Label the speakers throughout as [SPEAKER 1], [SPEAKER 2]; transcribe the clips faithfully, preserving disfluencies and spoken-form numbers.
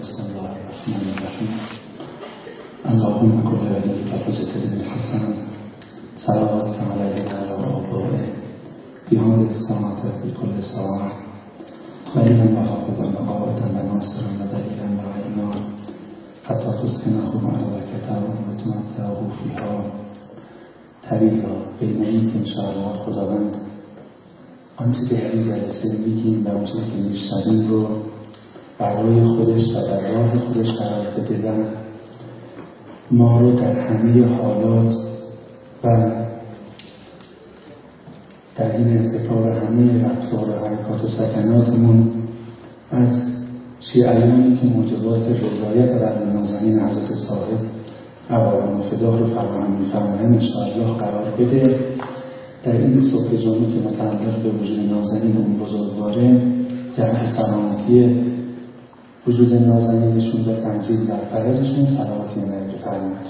[SPEAKER 1] بسم الله الرحمن الرحیم. اللهم کل وليك حجة الحسن صلواتك عليه وعلى آبائه في هذه الساعة في كل ساعة وليا وحافظا وقائدا وناصرا ودليلا وعينا حتى تسكنه أرضك وتمتعه فيها طویلا. بین این که انشاءالله خداوند آنچه که در این جلسه میگیم و آنچه که میشنویم رو برای خودش و در راه خودش قرار بده و ما رو در همه حالات و در این ارتفاع همه رفتار و حرکات و سکناتمون از شیعیانی که موجبات رضایت بر نازنین حضرت صاحب عواران فدا رو فراهم می‌فرمایند انشاءالله قرار بده. در این صبح جمعه که متعلق به وجود نازنین اون بزرگواره، جهت سلامتی وجود نازنینشون و تنجیل در فرجشون صلواتی نبی بفرمایید.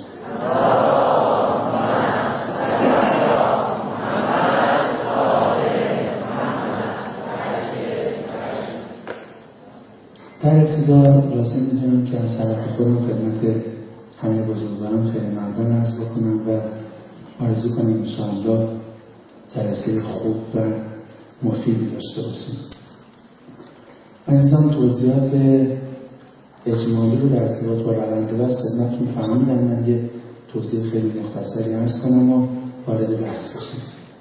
[SPEAKER 1] در ابتدا لازم می‌دونم که از طرف خودم خدمت همه بزرگواران خیلی ممنون عرض بکنم و آرزو کنیم انشاءالله جلسه خوب و مفیدی داشته باشیم. عزیزان، توضیحات اجمالی رو در ارتباط با روند بحث خدمتتون فهمیدم. من یه توضیح خیلی مختصری عرض کنم و وارد بحث بشیم.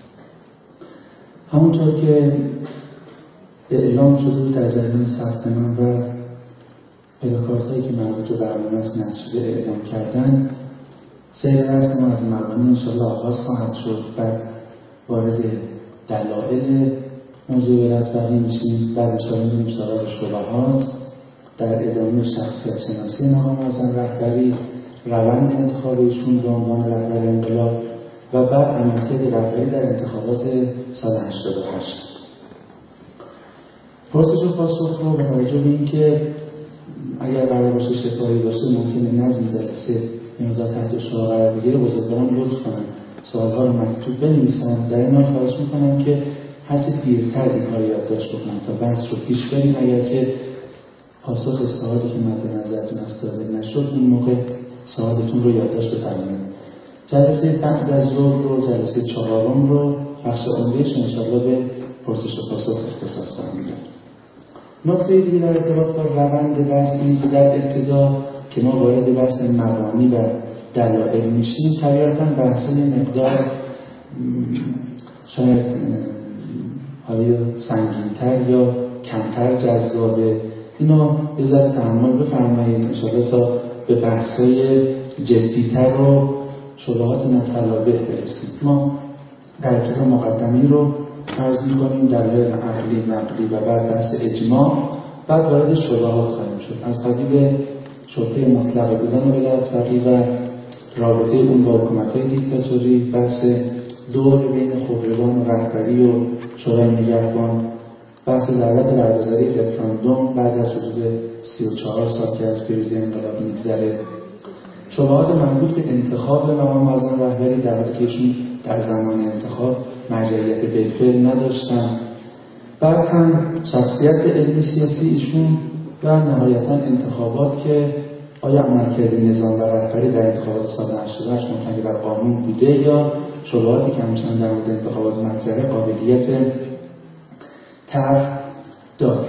[SPEAKER 1] همونطور که اعلام شده در جریان ثبت نام و پلاکارت‌هایی که مربوط به برنامه است نصب شده اعلام کردن، سیر بحث ما از مبانی انشاءالله آغاز خواهد شد. بعد وارد دلایل موضوع ولایت‌فقیه میشیم. بعد انشاءالله میریم سراغ شبهات، در ادامه شخصیت شناسی مقام اعظم رهبری، روند انتخاب ایشون به عنوان رهبر انقلاب و بعد عملکرد رهبری در انتخابات سال هشتاد و هشت. پرسش و پاسخ رو به توجه به اینکه اگر قرار باشه شفاهی باشه ممکنه نظم جلسه این مقدار تحت شعاع قرار بگیره، بزرگواران لطف کنن سوال‌ها رو مکتوب بنویسن. در این حال خواهش میکنم که هرچه دیرتر این کار یادداشت بکنید تا بحث رو پیش بریم. اگر که پاسخ سوالی که مد نظرتون است داده نشد، اون موقع سوالتون رو یادداشت بفرمایید. جلسه بعد از ظهر رو، جلسه چهارم رو، بخش عمده‌اش انشاءالله به پرسش و پاسخ اختصاص خواهیم داد. نکته دیگه در ارتباط با روند بحث اینه که در ابتدا که ما وارد بحث مبانی و دلایل میشیم، طبیعتاً بحث مقدار شاید حالا سنگین‌تر یا کمتر جذابه. اینو یه ذره تحمل بفرمایید انشاءالله تا به بحث‌های جدی‌تر و شبهات متلابه برسیم. ما در ابتدا مقدمه‌ای رو عرض می‌کنیم، دلایل عقلی، نقلی و بعد بحث اجماع، بعد وارد شبهات خواهیم شد. از قبیل شبهه مطلق بودن ولایت‌فقیه و رابطه اون با حکومت‌های دیکتاتوری، بحث دور بین خبرگان و رهبری و شورای نگهبان، بحث دعوت برگزاری رفراندوم بعد از حدود سی و چهار سال که از پیروزی انقلاب می‌گذره، شبهات مربوط به انتخاب مقام اعظم رهبری در حالی که ایشون در زمان انتخاب مرجعیت بالفعل نداشتن، بعد هم شخصیت علمی سیاسی ایشون و نهایتاً انتخابات که آیا عملکرد نظام و رهبری در انتخابات سال هشتاد و هشت مبتنی بر قانون بوده یا شبهاتی که همچنان در مورد انتخابات مطرحه قابلیت طرح داره.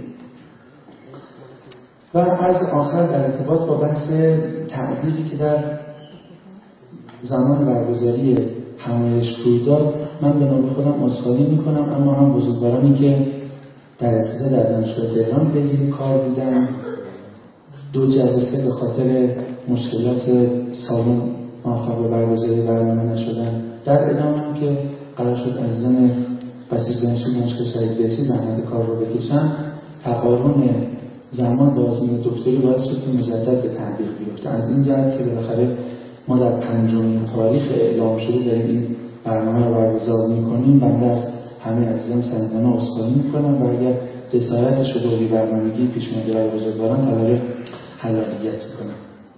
[SPEAKER 1] و از آخر در ارتباط با بحث تعبیری که در زمان برگزاری همایش روی داد، من به نوبه خودم عذرخواهی میکنم، اما هم بزرگوارانی که در ابتدا در دانشگاه تهران پیگیر کار بودن، دو جلسه به خاطر مشکلات سالن موفق به برگزاری برنامه نشدن، در ادامه هم که قرار شد عزیزان بسیج دانشجوی دانشگاه شهید بهشتی زحمت کار رو بکشن، تقارن زمان با آزمون دکتری باعث شد که مجدد به تطبیق بیفته. از این جهت که بالاخره ما در پنجمین تاریخ اعلام شده داریم این برنامه رو برگزار می‌کنیم، بنده از همه عزیزان صمیمانه عذرخواهی می‌کنم و اگر جسارت شده و بی‌برنامگی پیش اومده برای بزرگواران طلب حلالیت می‌کنم.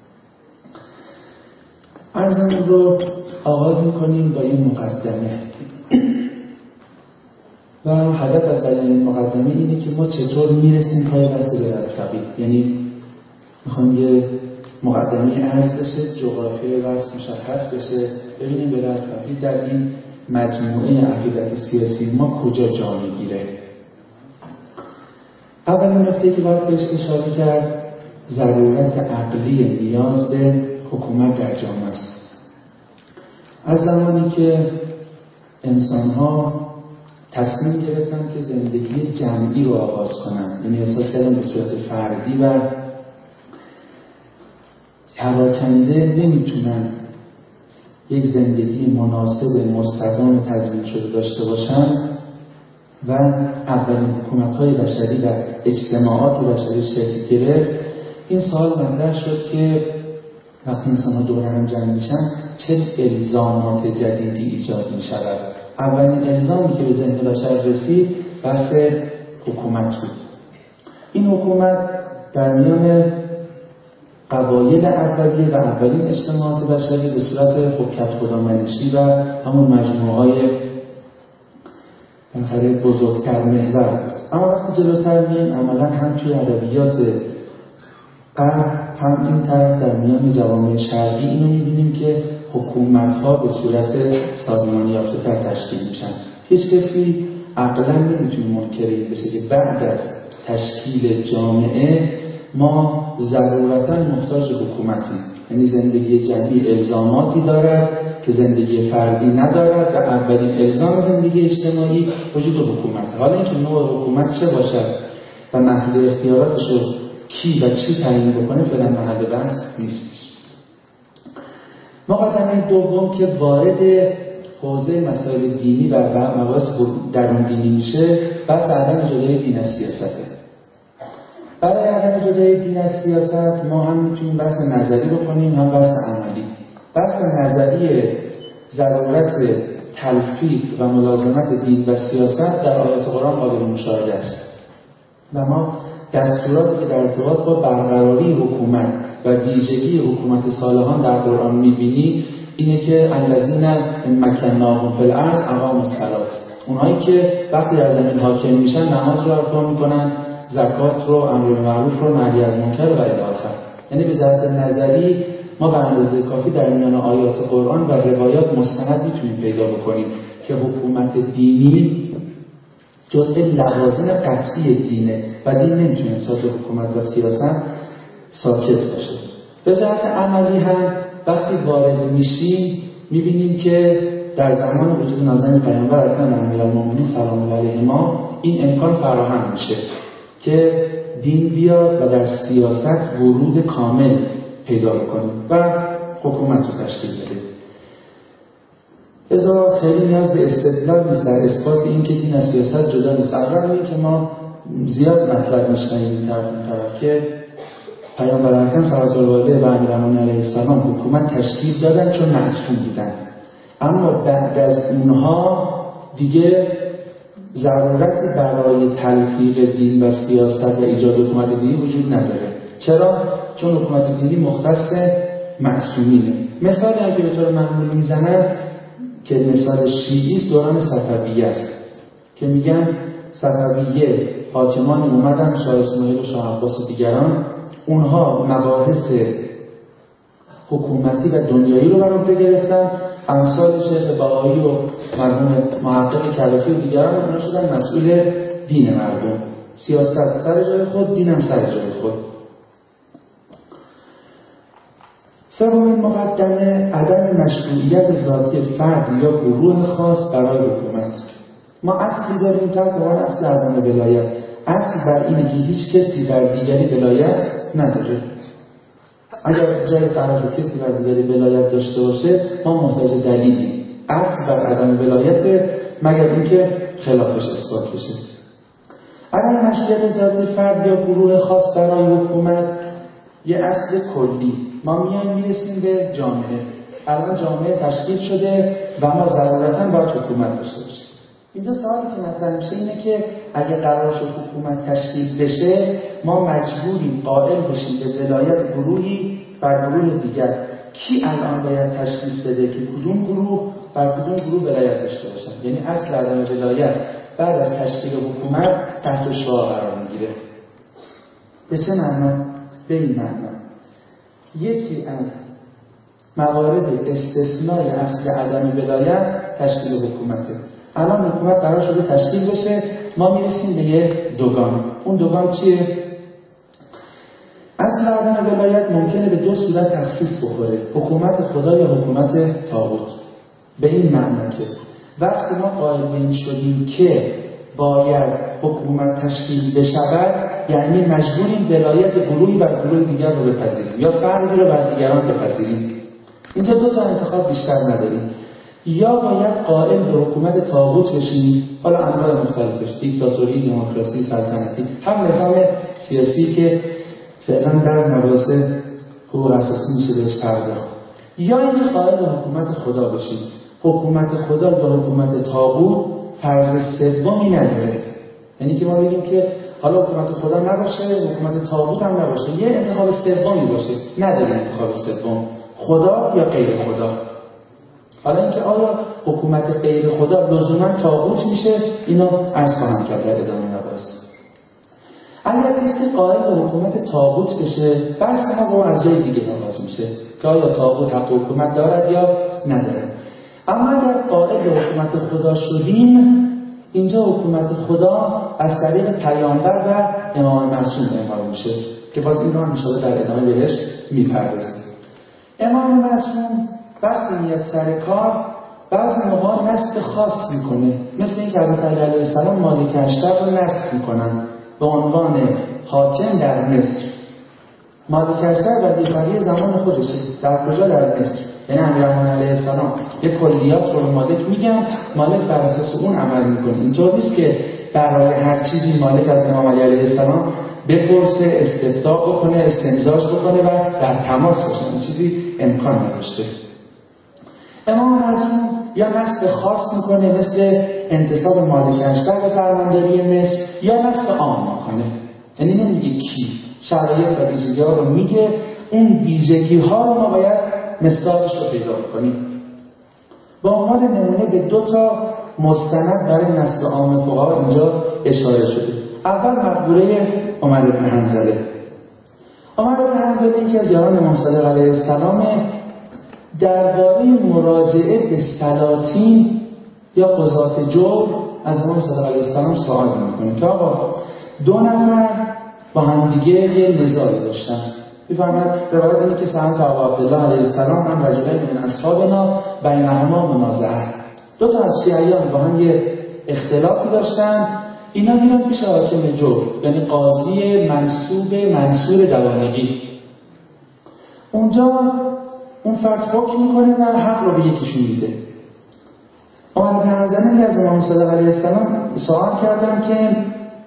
[SPEAKER 1] عرضمون رو آغاز می‌کنیم با این مقدمه و هدف از بیان این مقدمه اینه که ما چطور میرسیم پای بحث ولایت‌فقیه، یعنی میخوایم یه مقدمه عرض بشه، جغرافیای بحث مشخص بشه، ببینیم به لطفی در این مجموعه عقیدت سیاسی ما کجا جا میگیره. اولین نکته که باید بهش اشاره کرد ضرورت عقلی نیاز به حکومت در جامعه است. از زمانی که انسان‌ها تصمیم گرفتن که زندگی جمعی رو آغاز کنن، یعنی احساس کردن به صورت فردی و پراکنده نمیتونن یک زندگی مناسب مستدام تضمین شده داشته باشن و اولین حکومت‌های بشری و اجتماعات بشری شکل گرفت، این سوال مطرح شد که وقتی انسان‌ها دور هم جمع میشن چه الزامات جدیدی ایجاد می‌شود. اولین الزامی که به ذهن بشر رسید بحث حکومت بود. این حکومت در میان قبایل اولیه و اولین اجتماعات بشری به صورت حکت خدامنشی و همون مجموعه‌های بالاخره بزرگتر محور. اما وقتی جلوتر میایم عملا هم توی ادبیات غرب هم این طرف در میان جوامع شرقی اینو میبینیم که حکومت‌ها به صورت سازمانی یافته‌تر تشکیل میشن. هیچ کسی عقلاً نمیتونه منکر این بشه که بعد از تشکیل جامعه ما ضرورتاً محتاج حکومتیم. یعنی زندگی جمعی الزاماتی دارد که زندگی فردی ندارد و اولین الزام زندگی اجتماعی وجود حکومت. حالا اینکه نوع حکومت چه باشد و محدود اختیاراتش رو کی و چی تعیین بکنه فعلا محل بحث نیستش. مقدمه دوم که وارد حوزه مسائل دینی و مباحث درون دینی میشه بحث عدم جدایی دین از سیاسته. برای عدم جدایی دین از سیاست ما هم میتونیم بحث نظری بکنیم هم بحث عملی. بحث نظری ضرورت تلفیق و ملازمت دین و سیاست در آیات قرآن قابل مشاهده است و ما دستوراتی که در ارتباط با برقراری حکومت و ویژگی حکومت صالحان در قرآن می‌بینی اینه که الذین مکناهم فی الارض اقاموا الصلاة، اونهایی که وقتی در زمین حاکم میشن نماز رو برپا میکنن، زکات رو، امر بالمعروف رو، نهی از منکر و الی آخر. یعنی به جهت نظری ما به اندازه کافی در میان آیات قرآن و روایات مستند میتونیم پیدا بکنیم که حکومت دینی جزء لوازم قطعی دینه و دین نمیتونه ساعت حکومت و سیاست ساکت باشه. به جهت عملی هم وقتی وارد میشیم میبینیم که در زمان وجود نازنین پیامبر اکرم امیرالمومنین سلام الله علیهما این امکان فراهم میشه که دین بیاد و در سیاست ورود کامل پیدا بکنه و حکومت رو تشکیل بده. ازا خیلی نیاز به استدلال نیست در اثبات این که دین از سیاست جدا نیست. اولا این که ما زیاد مطلب میشنیم این طرف این طرف که پیامبر اکرم صلوات الله علیه و امیرالمومنین علیه السلام حکومت تشکیل دادن چون معصوم بودن، اما بعد از اونها دیگه ضرورتی برای تلفیق دین و سیاست و ایجاد حکومت دینی وجود نداره. چرا؟ چون حکومت دینی مختص معصومینه. مثالی هم که به طور معمول میزنن که مثال شیعی است دوران صفویه است که میگن صفویه حاکمان اومدن، شاه اسماعیل و شاه عباس و دیگران، اونها مباحث حکومتی و دنیایی رو بر عهده گرفتن، امثال شیخ بهایی و مرحوم محقق کلکی و دیگران اونها شدن مسئول دین مردم. سیاست سر جای خود، دین هم سر جای خود. سومین مقدمه عدم مشروعیت ذاتی فرد یا گروه خاص برای حکومت. ما اصلی داریم تحت عنوان اصل عدم ولایت. اصل بر اینه که هیچ کسی بر دیگری ولایت نداره. اگر جای قرار کسی بر دیگری ولایت داشته باشه ما محتاج دلیلی. اصل بر عدم ولایت مگر اینکه خلافش اثبات بشه. عدم مشروعیت ذاتی فرد یا گروه خاص برای حکومت یه اصل کلی. ما میایم میرسیم به جامعه. الان جامعه تشکیل شده و ما ضرورتاً باید حکومت داشته باشیم. اینجا سوالی که مطرح میشه اینه که اگه قرار شد حکومت تشکیل بشه ما مجبوریم قائل بشیم به ولایت گروهی بر گروه دیگر. کی الان باید تشخیص بده که کدوم گروه بر کدوم گروه ولایت داشته باشن؟ یعنی اصل عدم ولایت بعد از تشکیل حکومت تحت شعاع قرار میگیره. به چه معنا؟ به این معنا یکی از موارد استثنای اصل عدم ولایت تشکیل حکومته. الان حکومت قرار شده تشکیل بشه، ما میرسیم به یه دوگان. اون دوگان چیه؟ اصل عدم ولایت ممکنه به دو صورت تخصیص بخوره، حکومت خدا یا حکومت طاغوت. به این معنی که وقتی ما قائل به این شدیم که باید حکومت تشکیل بشود، یعنی مجبوریم ولایت گروهی بر گروه دیگر رو بپذیریم یا فردی رو بر دیگران بپذیریم. اینجا دو تا انتخاب بیشتر نداریم، یا باید قائل به حکومت طاغوت بشیم، حالا انواع مختلفش، دیکتاتوری، دموکراسی، سلطنتی، هم نظام سیاسی که فعلا در مباحث حقوق اساسی میشه بهش پرداخت، یا اینکه قائل به حکومت خدا بشیم. حکومت خدا یا حکومت طاغوت فرض سومی نداره، یعنی که ما بگیم که حالا حکومت خدا نباشه، حکومت طاغوت هم نباشه، یه انتخاب سومی باشه. نداره انتخاب سوم، خدا یا غیر خدا. حالا اینکه آیا حکومت غیر خدا لزوما طاغوت میشه، اینا عرض خواهم کرد در ادامه مباحث. اگر کسی قائل به حکومت طاغوت بشه، بحث ما با از جای دیگه آغاز میشه که آیا طاغوت حق حکومت دارد یا نداره. اما اگر قائل به حکومت خدا شدیم، اینجا حکومت خدا از طریق پیامبر و امام معصوم اعمال میشه که باز این رو هم انشاءالله در ادامه بهش میپردازیم. امام معصوم وقتی میاد سر کار بعضی موقع نسب خاص میکنه، مثل این که حضرت علی علیه السلام مالک اشتر رو نسب میکنن به عنوان حاکم در مصر. مالک اشتر وظیفه‌ی زمان خودشه. در کجا؟ در مصر. یعنی امیرالمومنین علیه السلام یک کلیات رو مالک میگن، مالک بر اساس اون عمل میکنه. اینطور نیست که برای هر چیزی مالک از امام علی علیه السلام بپرسه، استفتاء بکنه، استمزاج بکنه و در تماس باشه. این چیزی امکان نداشته. امام معصوم یا نسل خاص میکنه مثل انتصاب مالک اشتر به فرمانداری مصر، یا نسل عام میکنه، یعنی نمیگه کی، شرایط و ویژگی ها رو میگه. اون ویژگی ها رو ما باید مصداقش رو پیدا کنیم. با عنوان نمونه به دو تا مستند برای نسل عام فقها اینجا اشاره شده. اول مقبره عمر بن حنظله. عمر بن حنظله یکی از یاران امام صادق علیه السلام، درباره مراجعه به سلاطین یا قضات جور از امام صادق علیه السلام سوال میکنه که آقا دو نفر با هم دیگه یه نزاعی داشتن. میفرماید روایت اینه که سمعت ابا عبدالله علیه السلام من رجلین من اصحابنا بینهما منازعه، دو تا از شیعیان با هم یه اختلافی داشتن، اینا میرن پیش حاکم جور، یعنی قاضی منصوب منصور دوانگی. اونجا اون فرد حکم میکنه و حق رو به یکیشون میده. عمر بن حنظله از امام صادق علیه السلام سوال کردن که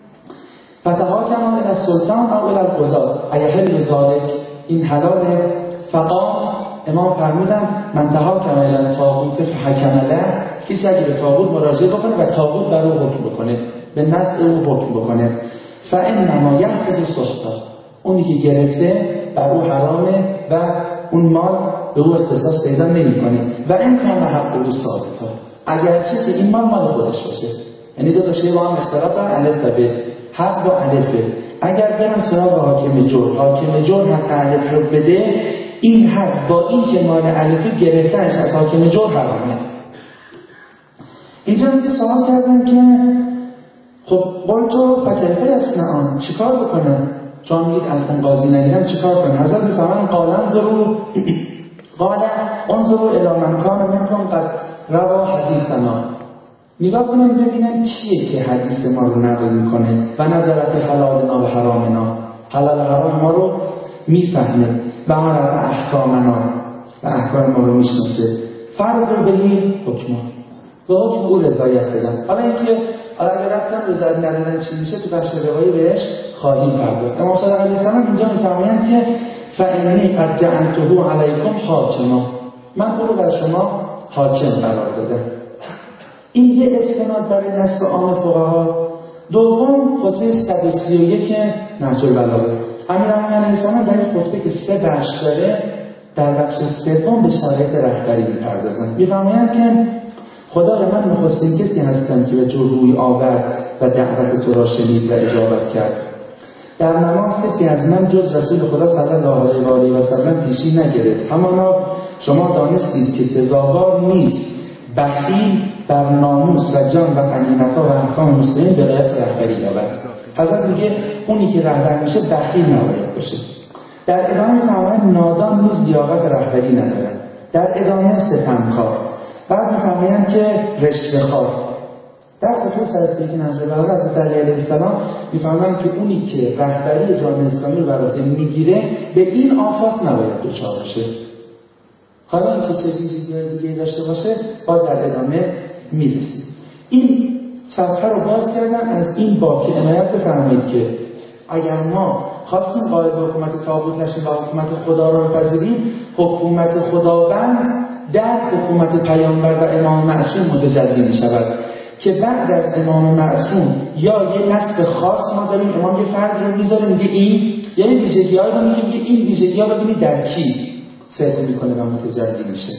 [SPEAKER 1] فتحاکم الی السلطان او الی القضات ایحل ذلک، این حلاله؟ فقام امام فرمودن من تحاکم الی الطاغوت فحکم له، کسی اگه به طاغوت مراجعه بکنه و طاغوت بر او حکم بکنه، به نفع او حکم بکنه، فانما یحفظ سخطا، اونی که گرفته بر او حرامه و اون مال به او اختصاص پیدا نمی‌کنه و امکان حق او ثابته، اگرچه که این مال مال خودش باشه. یعنی دو تا شی با هم اختلاف دارن، الف و ب، حق با الفه. اگر برن سراغ حاکم جور، حاکم جور حق الف رو بده، این حق با این که مال الفه گرفتنش از حاکم جور حرامه. اینجا میگه سوال کردن که خب قلتو فکیفه یصنعون، چیکار بکنن؟ چون میگید از اون قاضی نگیرن چیکار کنن؟ حضرت میفهمن قالن ضرور قال انظروا الی من کان منکم قد روا حدیثنا، نگاه کنن ببینن کیه که حدیث ما رو نقل میکنه و ندارد حلالنا و حرامنا، حلال حرام ما رو میفهمه و عرف احکامنا و احکام ما رو میشناسه، فرض بهی حکما، به حکم او رضایت بدن. حالا اینکه حالا اگر رفتن رضایت ندادن چی میشه تو بخش روایی بهش خواهیم پرداخت. امام صادق علیه السلام اینجا میفرمایند که فانی قد جعلته علیکم حاکما، من او رو بر شما حاکم قرار دادم. این یه استناد برای نسل عام فقها. دوم خطبه صد و سی و یک نهج البلاغه. امیرالمومنین علیه السلام در این خطبه که سه بخش داره، در بخش سوم به شرایط رهبری میپردازن. میفرمایند که خدای من نخستین کسی هستم که به تو روی آورد و دعوت تو را شنید و اجابت کرد در نماز کسی از من جز رسول خدا صلی الله علیه و آله و سلم پیشی نگرفت. همانا شما دانستید که سزاوار نیست بخیل بر ناموس و جان و غنیمت‌ها و احکام مسلمین به غایت رهبری یابد. حضرت میگه اونی که رهبر میشه بخیل نباید باشه. در ادامه میفرماید نادان نیز لیاقت رهبری ندارد. در ادامه ستمکار. بعد میفرمایند که رشوه خوار. در خطوط سرسیه که نجر بلاغه حضرت علی علیه السلام میفرمایند که اونی که رهبری جامعه اسلامی رو بر عهده میگیره به این آفات نباید دچار بشه. حالا اینکه چه ویژگی‌های دیگه داشته باشه باز در ادامه میرسیم. این صفحه رو باز کردم از این باب که عنایت بفرمایید که اگر ما خواستیم قائل به حکومت طاغوت نشیم و حکومت خدا رو بپذیریم، حکومت خداوند در حکومت پیامبر و امام معصوم متجلی می شود که بعد از امام معصوم یا یه نسب خاص ما داریم، امام یه فرد رو میذاره میگه این، یا یه ویژگی‌هایی رو میگه میگه این ویژگی‌ها رو ببینید در کی سرکو میکنه و متجلی میشه.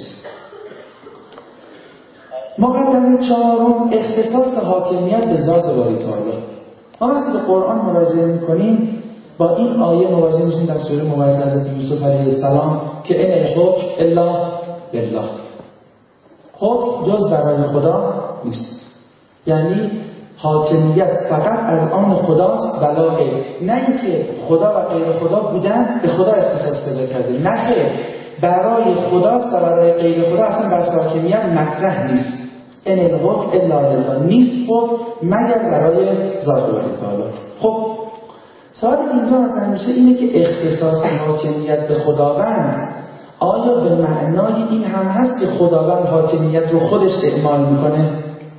[SPEAKER 1] مقدمه چهارم اختصاص حاکمیت به ذات باری تعالی. ما وقتی به قرآن مراجعه میکنیم با این آیه مواجه میشیم در سوره مبارکه حضرت یوسف علیه السلام که ان الحکم الا لله. حکم جز برای خدا نیست، یعنی حاکمیت فقط از آن خداست ولا غیر. نه اینکه خدا و غیر خدا بودن به خدا اختصاص پیدا کرده، نه خیر، برای خداست و برای غیر خدا اصلا بحث حاکمیت مطرح نیست. ان الحکم الا لله، نیست حکم مگر برای ذات باری تعالی. خب سوال اینجا مطرح میشه اینه که اختصاص حاکمیت به خداوند آیا به معنای این هم هست که خداوند حاکمیت رو خودش اعمال میکنه؟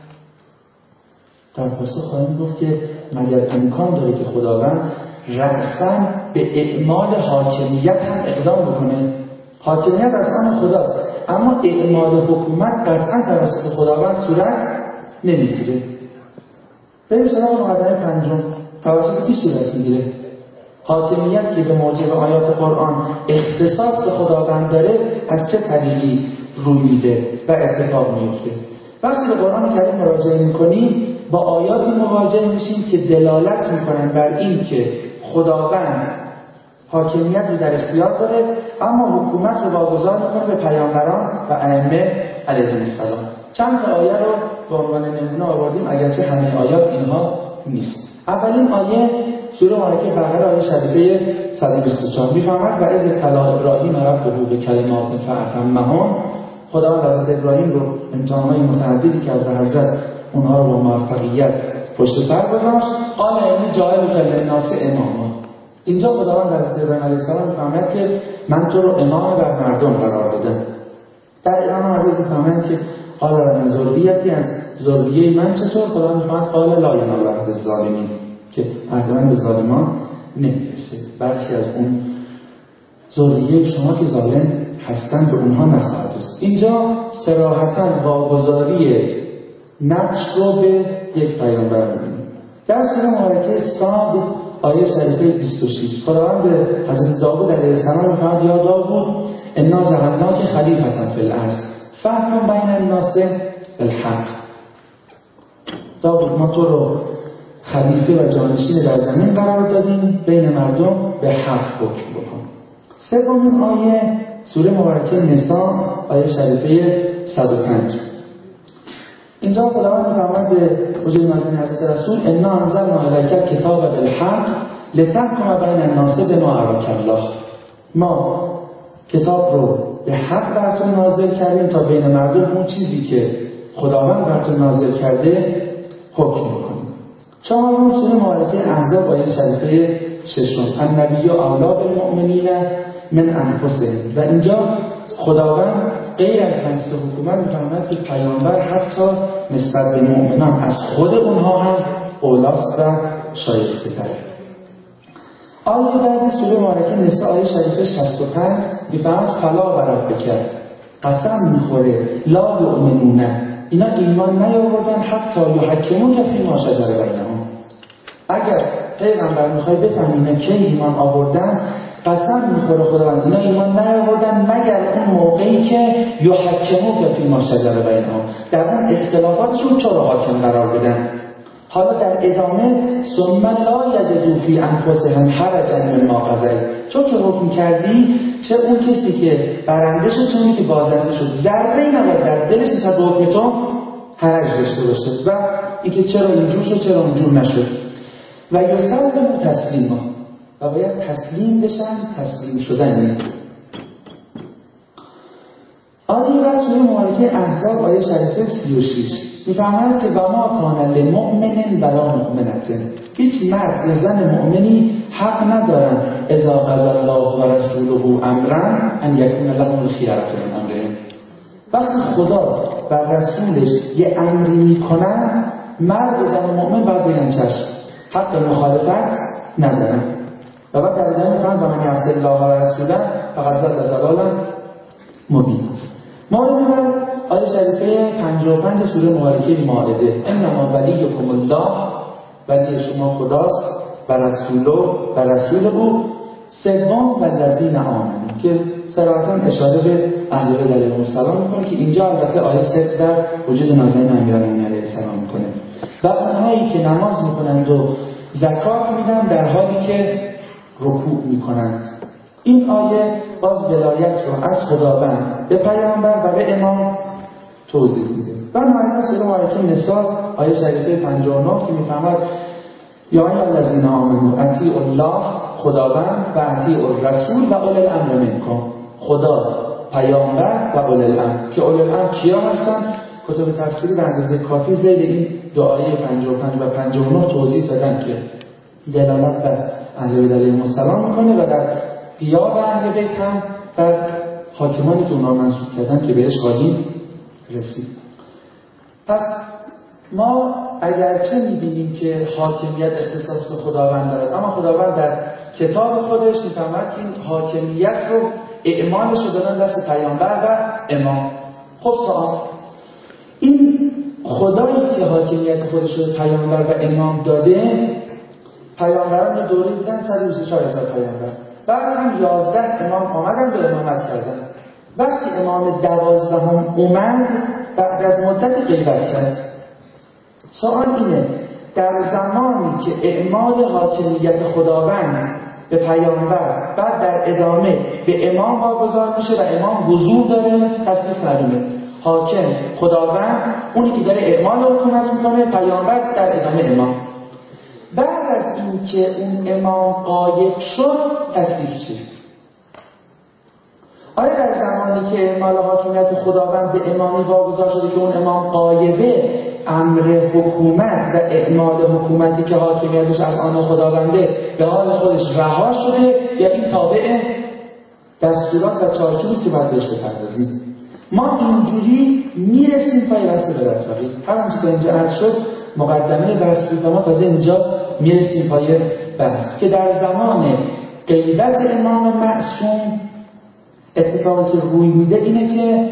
[SPEAKER 1] در پاسخ خواهیم گفت که مگر امکان داره که خداوند رأساً به اعمال حاکمیت هم اقدام بکنه؟ حاکمیت از آن خداست، اما اعمال حکومت قطعاً توسط خداوند صورت نمیگیره. بریم سراغ مقدمه پنجم. توسط کی صورت میگیره؟ حاکمیت که به موجب آیات قرآن اختصاص به خداوند داره از چه طریقی روی میده و اتفاق میفته؟ وقتی به قرآن کریم مراجعه میکنیم با آیاتی مواجه میشیم که دلالت میکنن بر این که خداوند حاکمیت رو در اختیار داره، اما حکومت رو واگذار میکنه به پیامبران و ائمه علیهم السلام. چند تا آیه رو به عنوان نمونه آوردیم، اگرچه همه آیات اینها نیست. اولین آیه سوره مبارکه بقره آیه شریفه صد و بیست و چهار میفرماید و اذ ابتلی ابراهیم ربه به کلمات فاتمهن. خداوند حضرت ابراهیم رو امتحانات متعددی کرد و حضرت اونها رو با موفقیت پشت سر گذاشت. قال انی جاعلک للناس اماما. اینجا خداوند حضرت ابراهیم علیه السلام میفرماید که من تو رو امام بر مردم قرار دادم. در ادامه حضرت میفرماید که قال من ذریتی، از ذریه من چطور؟ خداوند میفرماید قال لا ینال عهد الظالمین، که عهد من به ظالمان نمیرسه. برخی از اون ذریه شما که ظالم هستن به اونها نخواهد رسید. اینجا صراحتاً واگذاری نقش رو به یک پیامبر می‌بینیم. در سوره مبارکه صاد آیه شریفه بیست و شش خداوند به حضرت داوود علیه السلام می‌فرماید یا داوود انا جعلناک خلیفة فی الارض فاحکم بین الناس بالحق. داوود ما تو رو خلیفه و جانشین در زمین قرار دادیم، بین مردم به حق حکم بکن. سومین آیه سوره مبارکه نساء آیه شریفه صد و پنج. اینجا خداوند می‌فرماید به حضور نازنین حضرت رسول انا انزلنا الیک الکتاب بالحق لتحکم بین الناس بما اراک الله. ما کتاب رو به حق براتون نازل کردیم تا بین مردم اون چیزی که خداوند براتون نازل کرده حکم بکنیم. چهارم سوره مبارکه احزاب آیه شریفه ششم النبی اولی بالمؤمنین من انفسهم. و اینجا خداوند غیر از بحث حکومت می‌فرماید که پیامبر حتی نسبت به مؤمنان از خود اونها هم اولاست و شایسته تر. آیه بعد سوره مبارکه نساء آیه شریفه شصت و پنج می‌فرماید فلا و ربک، قسم می‌خوره لا یؤمنون، اینا ایمان نیاوردن حتی یحکموک فیما شجر بینهم. اگر پیغمبر می‌خوای بفهمی که ایمان آوردن، قسم می‌خوره خداوند اینا ایمان نیاوردن مگر اون موقعی که یحکموک فیما شجر بینهم، در اون اختلافاتشون تو رو حاکم قرار بدن. حالا در ادامه ثم لا یجدوا فی انفسهم حرجا مما قضیت، چون که حکم کردی چه اون کسی که برنده شد چه اونی که بازنده شد ذره‌ای نباید در دلش نسبت به حکم تو حرج داشته باشه و اینکه چرا اینجور شد چرا اونجور نشد. و یسلموا تسلیما، و باید تسلیم بشن، تسلیم شدن. آیه بعد سوره مبارکه احزاب آیه شریفه سی و شش میفرماید که و ما کان لمؤمن ولا مؤمنة، هیچ مرد یا زن مؤمنی حق ندارن اذا قضى الله و رسوله امرا ان یکون لهم الخیرة من امرهم، وقتی خدا و رسولش یه امری میکنن مرد و زن مؤمن باید بگن چشم، حق مخالفت ندارن. و بعد در ادامه میفرماید و من یعص الله و رسوله فقد ضل ضلالا مبینا. ما میبینیم آیه شریفه پنجاه و پنج سوره مبارکه مائده انما ولیکم الله، ولی شما خداست و رسوله و رسول او، سوم والذین آمنوا که صراحتاً اشاره به اهل بیت علیهم السلام میکنه که اینجا البته آیه صدق در وجود نازنین امیرالمومنین علیه السلام میکنه و اونهایی که نماز میکنند و زکات میدن در حالی که رکوع میکنند. این آیه باز ولایت رو از خداوند به پیامبر و به امام توضیح میده. و نهایتا سوره مبارکه نساء آیه شریفه پنجاه و نه که میفرماید یا ایها الذین آمنوا اطیعوا الله، خداوند، و اطیعوا الرسول و اولی الامر منکم، خدا، پیامبر و اولی الامر، که اولی الامر کیا هستن؟ کتب تفسیری به اندازه کافی زیر این دو آیه پنجاه و پنج و پنجاه و نه توضیح دادن که دلالت بر اهل بیت علیهم السلام میکنه و در غیاب اهل بیت هم بر حاکمانی که اونا منصوب کردن که بهش خواهیم رسید. پس ما اگرچه میبینیم که حاکمیت اختصاص به خداوند دارد، اما خداوند در کتاب خودش میفرماید که این حاکمیت رو اعمالش رو دادن دست پیامبر و امام. خب سوال، این خدایی که حاکمیت خودش رو پیامبر و امام داده، پیامبران یه دوره بودن صد و بیست و چهار هزار پیامبر، بعد هم یازده امام آمدن به امامت کردن. وقتی امام دوازدهم اومد بعد از مدت غیبت کرد. سوال اینه در زمانی که اعمال حاکمیت خداوند به پیامبر بعد در ادامه به امام واگذار میشه و امام حضور داره، تکلیف معلومه، حاکم خداوند، اونی که داره اعمال حکومت میکنه، پیامبر در ادامه امام. بعد از این که اون امام غایب شد تکلیف چیه؟ آیا در زمانی که اعمال حاکمیت خداوند به امامی واگذار شده که اون امام غایبه، امر حکومت و اعمال حکومتی که حاکمیتش از آن خداونده به حال خودش رها شده، یا این تابع دستورات و چارچوبی است که باید بهش بپردازیم؟ ما اینجوری میرسیم پای بحث بدعت‌فقیه. هر آنچه تا اینجا عرض شد مقدمه بحث بود، ما تازه اینجا میرسیم پای بحث که در زمان غیبت امام معصوم اتفاقی که روی میده اینه که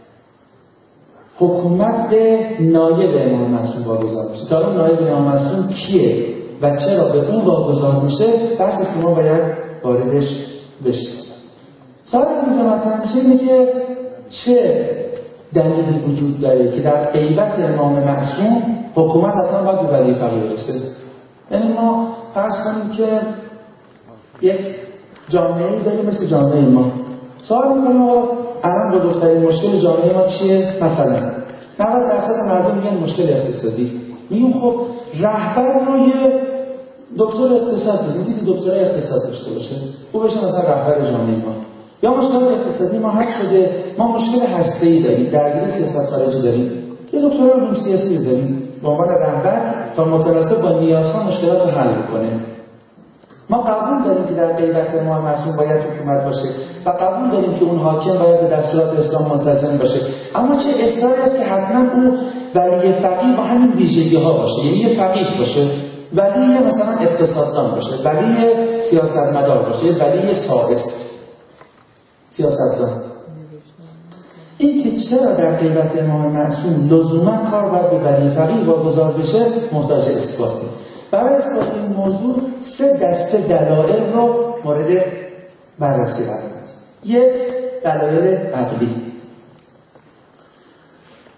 [SPEAKER 1] حکومت به نایب امام معصوم واگذار میشه. حالا نایب امام معصوم کیه و چرا به اون واگذار میشه بحثی است که ما باید واردش بشیم. سوالی که اینجا مطرح میشه اینه که چه دلیلی وجود داره که در غیبت امام معصوم حکومت حتما باید به ولی فقیه برسه؟ یعنی ما فرض کنیم که یک جامعه‌ای داریم مثل جامعه ما. سوال میکنیم آقا الان بزرگترین مشکل جامعه ما چیه؟ مثلا نود درصد مردم میگن مشکل اقتصادی. میگیم خب رهبر رو یه دکتر اقتصاد بزنیم، کسی دکترای اقتصاد داشته باشه، او بشه مثلا رهبر جامعه ما. یا مشکل اقتصادی ما حل شده، ما مشکل هسته‌ای داریم، درگیری سیاست خارجی داریم، یه دکترای علوم سیاسی بزنیم به عنوان رهبر تا متناسب با نیازها مشکلات رو حل کنه. ما قبول داریم که در غیبت امام معصوم باید حکومت باشه و قبول داریم که اون حاکم باید به دستورات اسلام ملتزم باشه، اما چه اصراری است که حتما اون ولی فقیه با همین ویژگی‌ها باشه، یعنی یه فقیه باشه، ولی مثلا اقتصاددان باشه، ولی سیاستمدار باشه، ولی سائس سیاستدان. این که چرا در غیبت امام معصوم لزوما کار باید به ولی فقیه واگذار بشه محتاج اثباته. برای اثبات این موضوع سه دسته دلایل رو مورد بررسی قرار داد. یک، دلایل عقلی.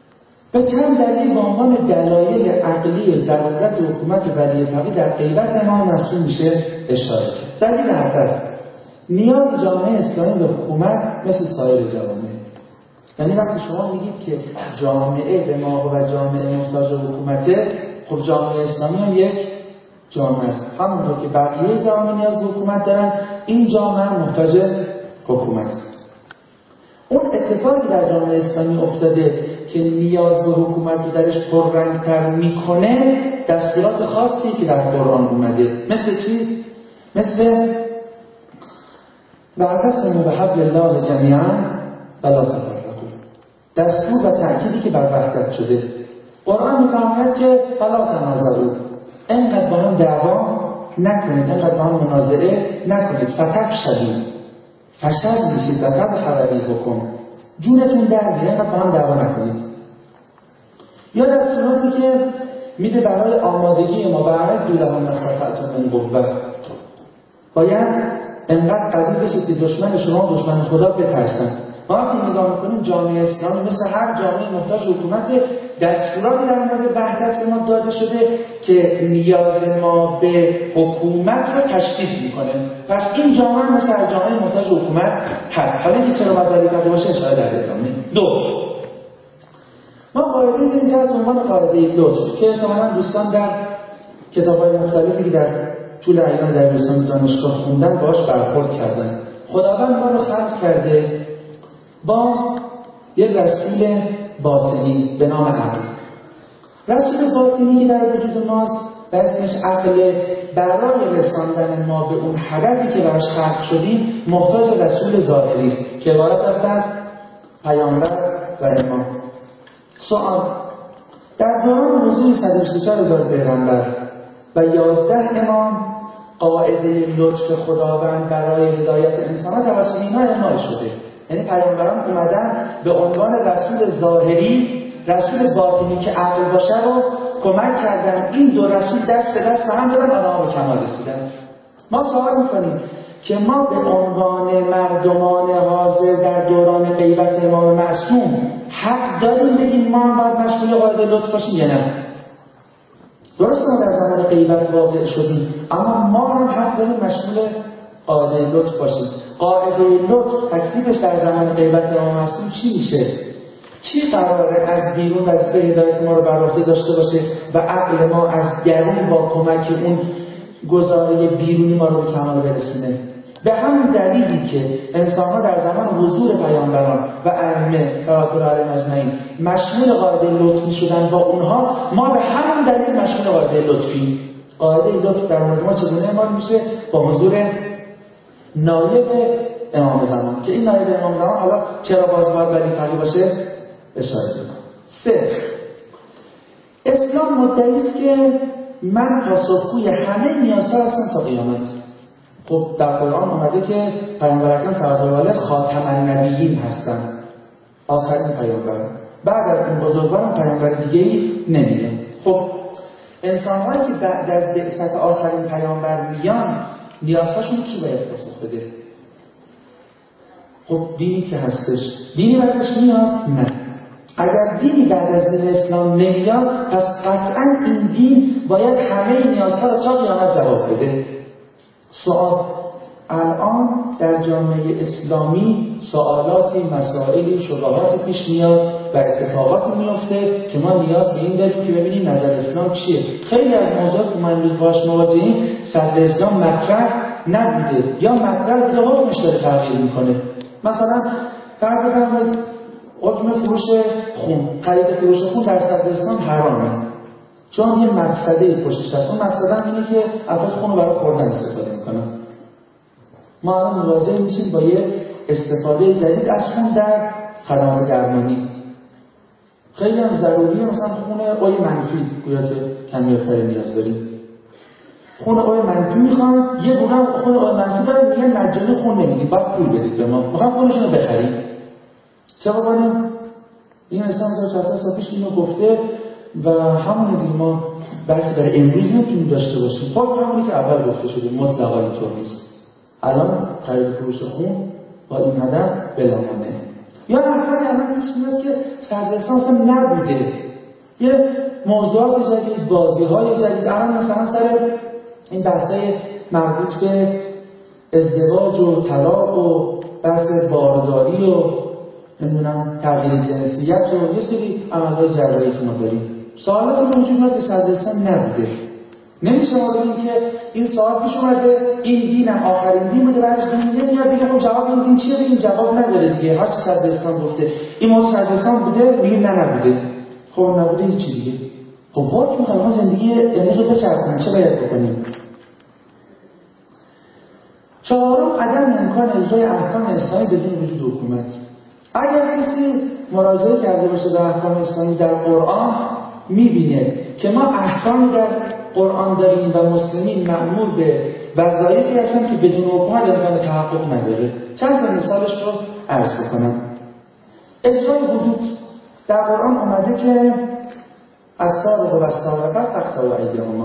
[SPEAKER 1] به چند دلیل به عنوان دلایل عقلی ضرورت حکومت ولی فقیه در غیبت امام معصوم میشه اشاره کرد. دلیل اول، نیاز جامعه اسلامی به حکومت مثل سایر جوامع. یعنی وقتی شما میگید که جامعه به ما و جامعه محتاج حکومته، خب جامعه اسلامی هم یک جامعه است. همونطور که بقیه جامعه نیاز به حکومت دارن، این جامعه هم محتاج حکومت است. اون اتفاقی در جامعه اسلامی افتاده که نیاز به حکومت رو درش پررنگ‌تر میکنه، دستورات خاصی که در قرآن اومده. مثل چی؟ مثل واعتصموا بحبل الله جمیعا ولا تفرقوا. دستور و تأکیدی که بر وحدت شده. قرآن میفرماید که فلا تنازعوا، اینقدر با هم دعوا نکنید، اینقدر با هم منازعه نکنید، فتفشلوا، فشل میشید و تذهب ریحکم، جونتون در میره، اینقدر با هم دعوا نکنید. یا دستوراتی که میده برای آمادگی ما، برای دولهم استطعتم من قوة، باید انقدر قوی بشید که دشمن شما دشمن خدا بترسن. ما وقتی نگاه میکنیم جامعه اسلامی مثل هر جامعه محتاج حکومت، دستوراتی در مورد وحدت ما داده شده که نیاز ما به حکومت رو تشدید میکنه. پس این جامعه مثل هر جامعه محتاج حکومت هست. حالا اینکه چرا باید ولی فقیه باشه اشاره در ادامه. دو، ما قاعده داریم تحت عنوان قاعده لطف که احتمالاً دوستان در کتاب‌های مختلفی که در طول ایام دبیرستان دانشگاه خوندن باهاش برخورد کردن. خداوند ما رو خلق کرده با یک رسول باطنی به نام عقل. رسول باطنی که در وجود ماست و اسمش عقل، برای رساندن ما به اون هدفی که براش خلق شدیم محتاج رسول ظاهری است که عبارت است از پیامبر و امام. سوال: در دوران نزول صد و بیست و چهار هزار پیغمبر و یازده امام، قاعده لطف خداوند برای هدایت انسان‌ها توسط اینها اعمال شده. یعنی پیامبران اومدن به عنوان رسول ظاهری، رسول باطنی که عقل باشه رو کمک کردن. این دو رسول دست به دست هم دادن، آدم‌ها به کمال رسیدن. ما سوال می‌کنیم که ما به عنوان مردمان حاضر در دوران غیبت امام معصوم حق داریم بگیم ما باید مشمول قاعده لطف باشیم یا نه؟ درسته ما در زمان غیبت واقع شدیم، اما ما هم حق داریم مشمول قاعده لطف باشیم. قاعده لطف تکلیفش در زمان غیبت امام معصوم چی میشه؟ چی قراره از بیرون وظیفه هدایت ما رو بر عهده داشته باشه و عقل ما از درون با کمک اون گزاره بیرونی ما رو به کمال برسونه؟ به همون دلیلی که انسان‌ها در زمان حضور پیامبران و ائمه تواتر علیهم اجمعین مشمول قاعده لطف می‌شدن، با اونها ما به همون دلیل مشمول قاعده لطفی. قاعده لطف در مورد ما چگونه اعمال میشه؟ با حضور نایب امام زمان، که این نایب امام زمان حالا چرا باز باید ولی فقیه باشه اشاره دارم. سه، اسلام مدعی است که من پاسخگوی همه نیازها هستم تا قیامت. خب در قرآن اومده که پیامبر اکرم صلی الله علیه و آله خاتم النبیین هستن، آخرین پیامبر. بعد از این بزرگواران پیامبر دیگه‌ای نمیاد. خب انسان‌هایی که بعد از بعثت آخرین پیامبر میان، نیازهاشون کی باید پاسخ بده؟ خب دینی که هستش، دینی بعدش میاد؟ نه. اگر دینی بعد از دین اسلام نمیاد، پس قطعاً این دین باید همه نیازها رو تا قیامت جواب بده. سوال: الان در جامعه اسلامی سوالاتی، مسائلی، شبهاتی پیش میاد و اتفاقاتی میفته که ما نیاز به این داریم که ببینیم نظر اسلام چیه. خیلی از موضوعات که ما امروز باهاش مواجهیم صدر اسلام مطرح نبوده یا مطرح بوده، حکمش داره تغییر میکنه. مثلا فرض بفرمایید حکم فروش خون، خرید فروش خون در صدر اسلام حرامه، چون یه مقصده پشتش هست. اون مقصده اینه که افراد خون رو برای خوردن استفاده میکنن. ما الان مواجه میشیم با یه استفاده جدید از خون در خدمات درمانی. خیلی هم ضروریه، مثلا خون اوی منفی، گویا که کمیاب‌ترین نیاز داریم. خون اوی منفی میخوان، یه گونه خون اوی منفی دارن، میگن مجانی خون نمیدید، باید پول بدید به ما، میخوان خونشون رو بخرید. چه بکنیم؟ این اسلام هزار و چهارصد سال پیش اینو گفته و همون دیگه ما بحث برای امروز نمیتونیم داشته باشیم. خب همونی که اول گفته شده مطلقاً اینطور نیست. الان خرید فروش خون با این هدف بلامانه. یا احکامی الان پیش میاد که صدرستان اصلا نبوده، یه موضوعات جدید، بازی‌های جدید. الان مثلا سر این بحث‌های مربوط به ازدواج و طلاق و بحث بارداری و نمیدونم تغییر جنسیت و یه سری عمل‌های جراحی که ما داریم، سوالات موجود میاد که صدرستان نبوده. نمیشه ما بگیم که این سوال پیش اومده، این دینم آخرین دین بوده، بعدش دین نمیاد بگیم خب جواب این دین چیه؟ بگیم جواب نداره دیگه، هر چی صدرستان گفته این موضوع صدرستان بوده، میگیم نه نبوده. خب نبوده هیچ چی دیگه. خب حکم میخوایم زندگی امروز رو بچرخونیم، چه باید بکنیم؟ چهارم، عدم امکان اجرای احکام اسلامی بدون وجود حکومت. اگر کسی مراجعه کرده باشه به احکام اسلامی در قرآن، میبینه که ما احکامی در قرآن داریم و مسلمین مأمور به وظایفی هستن که بدون حکومت امکان تحقق نداره. چند تا مثالش رو عرض بکنم. اجرای حدود در قرآن اومده که السارق و السارقه فاقطعوا ایدیهما،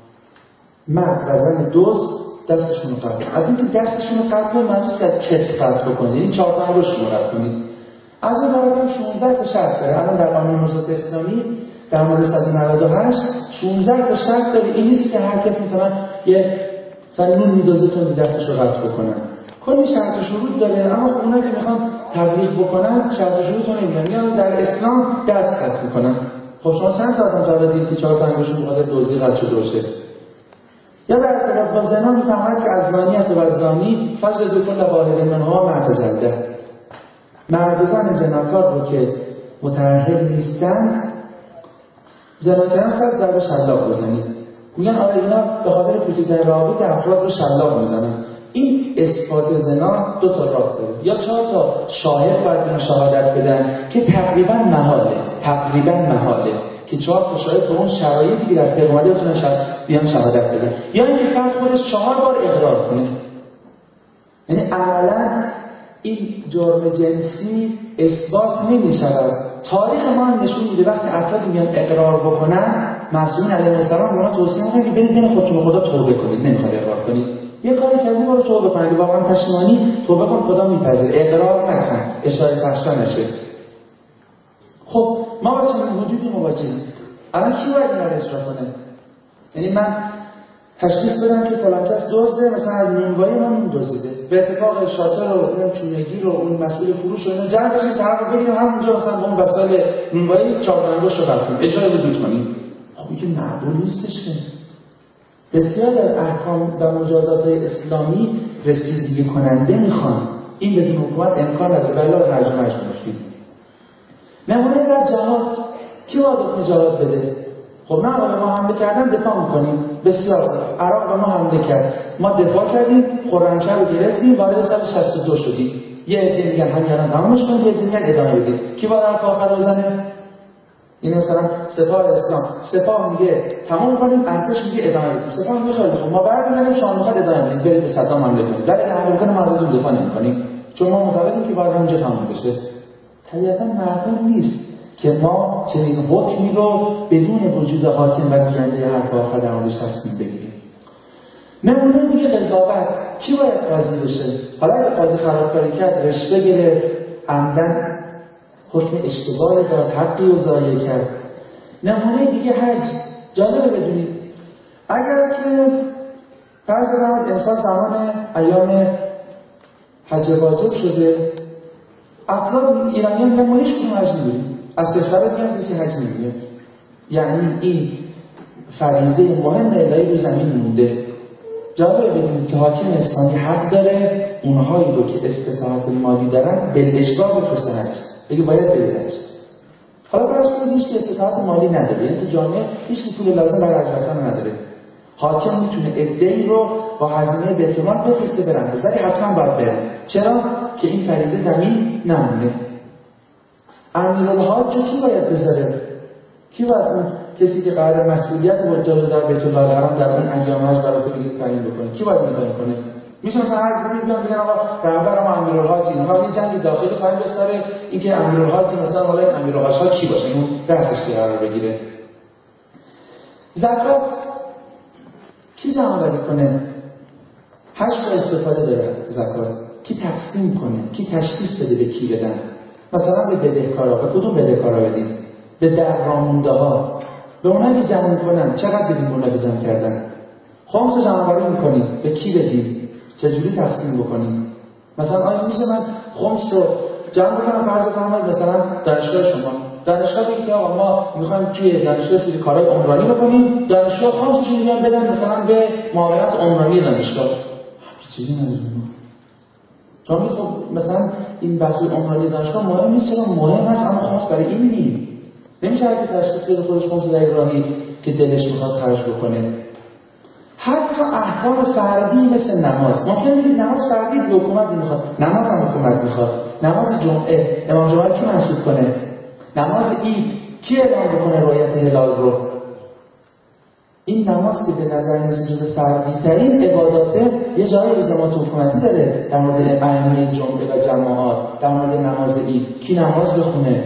[SPEAKER 1] مرد و زن دزد دستشون رو قطع. از اینکه دستشون رو قطع کنید منظور از کتف قطع بکنید، این چهار تا انگشت رو رد کنید. از اون طرف هم شانزده تا شرط داره. الان در قانون مجازات اسلامی در مورد صد و نود و هشت شانزده تا شرط داره. این نیست که هر کس مثلا یه مثلا نون میدازه تو دستش رو قطع بکنن. کلی شرط و شروط داره، اما خب اونایی که میخوان تبلیغ بکنن شرط و شروط رو نمیدونن، میان در اسلام دست قطع میکنن. خب شما چند تا آدم تا دید که چهار تا انگشت بخاطر دزدی قطع شده باشه؟ یا در ارتباط با زنا میفهمد که از زانیت و زانی فجلدوا کل واحد منهما مئة جلده. مرد و زن زناکار رو که متأهل نیستند زنا کردن صد ضربه شلاق بزنید. میگن آره اینا به خاطر کوچکترین رابطه افراد رو شلاق میزنن. این اثبات زنا دو تا راه داره. یا چهار تا شاهد باید اینا شهادت بدن که تقریبا محاله، تقریبا محاله که چهار تا شاهد به اون شرایطی که در فقه اومده بتونن بیان شهادت بدن. یا اینکه فرد خودش چهار بار اقرار کنه. یعنی عملاً این جرم جنسی اثبات نمی‌شود. تاریخ ما هم نشون میده وقتی افرادی میان اقرار بکنن، معصومین علیه السلام اونا توصیه میکنن که برید بین خودتون خدا توبه کنید، نمیخواد اقرار کنید. یه کاری کردی برو توبه کن، اگه واقعا پشیمانی توبه کن، خدا میپذیره. اقرار نکن، اشاره فحشا نشه. خب ما با چنین حدودی مواجهیم. الان کی باید اینا رو اجرا کنه؟ یعنی من تشخیص بدم که فلان کس دزده، مثلا از نونوایی ما نون دزدیده، به اتفاق شاطر و اون چونگی رو اون مسئول فروش رو اینا جمع بشیم طرف بگیریم همونجا مثلا با اون وسایل نونوایی چهار تا انگشت رو بستیم اجرای حدود کنیم. خب این که معقول نیستش که. بسیار از احکام و مجازات اسلامی رسیدگی کننده میخوان، این بدون حکومت امکان نداره، بلا هرج و مرج میفتیم. نمونه در جهاد کی باید حکم جهاد بده؟ خب نه اول ما حمله کردن دفاع میکنیم، بسیار عراق به ما حمله کرد، ما دفاع کردیم، خرمشهر رو گرفتیم، وارد سال شصت و دو شدیم. یه عده میگن همین الان تمامش کنید، یه عده میگن ادامه بدید. کی باید حرف آخر بزنه؟ این مثلا سپاه اسلام، سپاه میگه تمام کنیم، ارتش میگه ادامه بدیم. سپاه میگه خیلی خوب ما برمیگردیم، شما میخواد ادامه بدید، برید به صدام حمله کنید. ولی اگه حمله کنه ما ازتون دفاع نمیکنیم، چون ما معتقدیم که باید همونجا تمام بشه. طبیعتا معقول نیست که ما چنین حکمی رو بدون وجود حاکم و گوینده حرف آخر در موردش تصمیم بگیریم. نمونه دیگه قضاوت، کی باید قاضی بشه؟ حالا اگه قاضی خرابکاری کرد، رشوه گرفت، عمدن حکم اشتباه داد، حقی رو ضایع کرد. نمونه دیگه حج. جالبه بدونید اگر که فرض کنید امسال زمان ایام حج واجب شده، افراد ایرانیان میگن ما هیچ کدوم حج نمیریم، از کشور دیگه کسی حج نمیره. یعنی این فریضه مهم الهی رو زمین مونده. جالبه بدونید که حاکم اسلامی حق داره اونهایی رو که استطاعت مالی دارن بالاشباه بفرسته حج، بگه باید برید حج. حالا فرض کنید هیچ که استطاعت مالی نداره، یعنی تو جامعه هیچ پول لازم برای حج رفتن نداره، حاکم میتونه عده‌ای رو با هزینه بیت المال بفرسته برن، ولی حتما باید برن. چرا؟ که این فریضه زمین نمونه. امیرالحاج کی باید بذاره؟ کی باید اون کسی که قرار مسئولیت حجاج در بیت الله الحرام در اون ایام حج برای تو بگید تعیین بکنه؟ کی باید تعیین کنه؟ میشه مثلا هر گروهی بیان بگن آقا رهبر ما امیرالحاج اینه، ما یه جنگ داخلی خواهیم بستاره اینکه امیرالحاج مثلا حالا این امیرالحاج‌ها کی باشه، اون رأسش قرار بگیره. زکات کی جمع‌آوری کنه؟ هشت تا استفاده داره زکات. کی تقسیم کنه؟ کی تشخیص بده به کی بدن؟ مثلا به بدهکارا، به کدوم بدهکارا بدیم؟ به دررامونده ها، به اونایی که جمع میکنن. چقدر بدیم به اونایی که جمع کردن؟ خمس رو جمع آوری میکنیم، به کی بدیم؟ چجوری تقسیم بکنیم؟ مثلا آیا میشه من خمس رو جمع بکنم فرض بفرمایید مثلا دانشگاه شما، دانشگاه بگید که آقا ما میخوایم توی دانشگاه سری کارهای عمرانی بکنیم، دانشگاه خمسشون میان بدن مثلا به معاونت عمرانی دانشگاه. چیزی نداریم. شما میگید خب مثلا این بحث عمرانی دانشگاه مهم نیست، چرا مهم هست، اما خمس برای این میدیم. نمیشه هر کی تشخیص بده خودش خمس در راهی که دلش میخواد خرج بکنه. حتی احکام فردی مثل نماز، ممکن بگید نماز فردی به حکومت نمیخواد، نماز هم حکومت میخواد. نماز جمعه امام جمعه کی منصوب کنه؟ نماز عید کی اعلام بکنه رؤیت هلال رو؟ این نماز که به نظر میاد جز فردی ترین عباداته، یه جای الزامات حکومتی داره در مورد ائمه جمعه و جماعات، در مورد نماز عید کی نماز بخونه.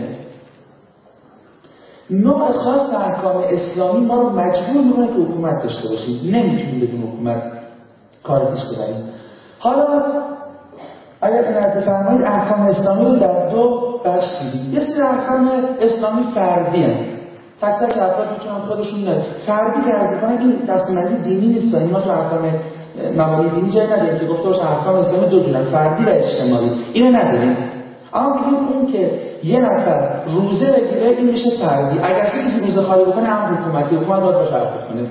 [SPEAKER 1] نوع خاص احکام اسلامی ما رو مجبور میکنه که حکومت داشته باشیم، نمیتونیم بدون حکومت کار پیش ببریم. حالا اگر عنایت بفرمایید احکام اسلامی رو در دو بخش دیدیم. یه سری احکام اسلامی فردی هستند، تک تک افراد میتونن خودشون نه فردی که از بکنن، این دستمندی دینی نیست. این ما تو احکام مبانی دینی جایی نداریم که گفته باشه احکام اسلامی دو جورن، فردی و اجتماعی، اینو نداریم. اما میگیم اون که یه نفر روزه بگیره این میشه فردی، اگر کسی روزه خواهی بکنه هم حکومتی، حکومت باید باشه بکنه.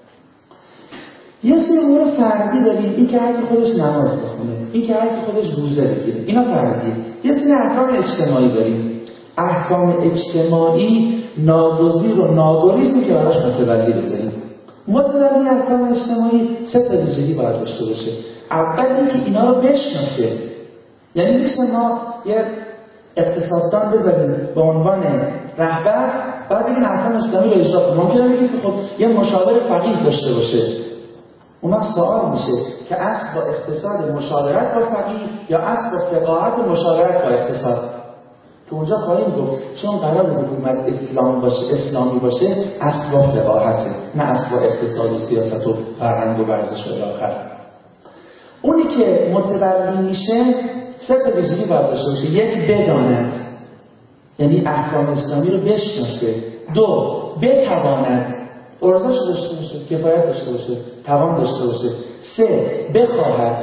[SPEAKER 1] یه سری امور فردی داریم، این که هر کی خودش نماز بخونه، این که هر کی خودش روزه بگیره، اینا فردی. یه سری احکام اجتماعی داریم. احکام اجتماعی ناگزیر و ناگریزه که براش متولی بذاریم. متولی احکام اجتماعی سه تا ویژگی باید داشته باشه. اول اینکه اینا رو بشناسه، یعنی میشه ما یه اقتصاددان بذاریم به عنوان رهبر، بعد بگیم احکام اسلامی رو اجرا کنیم. ممکنه بگید که خب یه مشاور فقیه داشته باشه. اونا سوال میشه که اصل با اقتصاد مشاورت با فقیه یا اصل با فقاهت مشاورت با اقتصاد؟ که اونجا خواهیم گفت چون قرار حکومت اسلام باشه، اسلامی باشه، اصل با فقاهته، نه اصل با اقتصاد و سیاست و فرهنگ و ورزش و الی آخر. اونی که متولی میشه سه تا ویژگی باید داشته باشه. یک، بداند، یعنی احکام اسلامی رو بشناسه. دو، بتواند، ارزش داشته باشه، کفایت داشته باشه، توان داشته باشه. سه، بخواهد.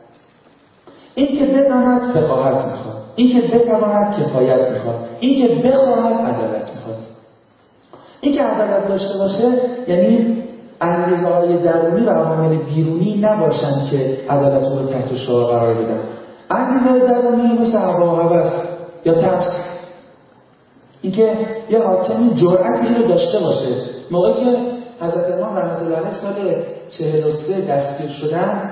[SPEAKER 1] این که بداند فقاهت میخواد، این که بتواند کفایت میخواد، این که بخواهد عدالت میخواد. این که عدالت داشته باشه یعنی انگیزه‌های درونی و عوامل بیرونی نباشند که عدالت رو تحت شعار قرار بدن. انگیزه‌های درونی مثل هوا و هوس یا ترس. اینکه یه حاکمی جرأت اینو داشته باشه. موقعی که حضرت امام رحمت الله علیه سال چهل و سه دستگیر شدن،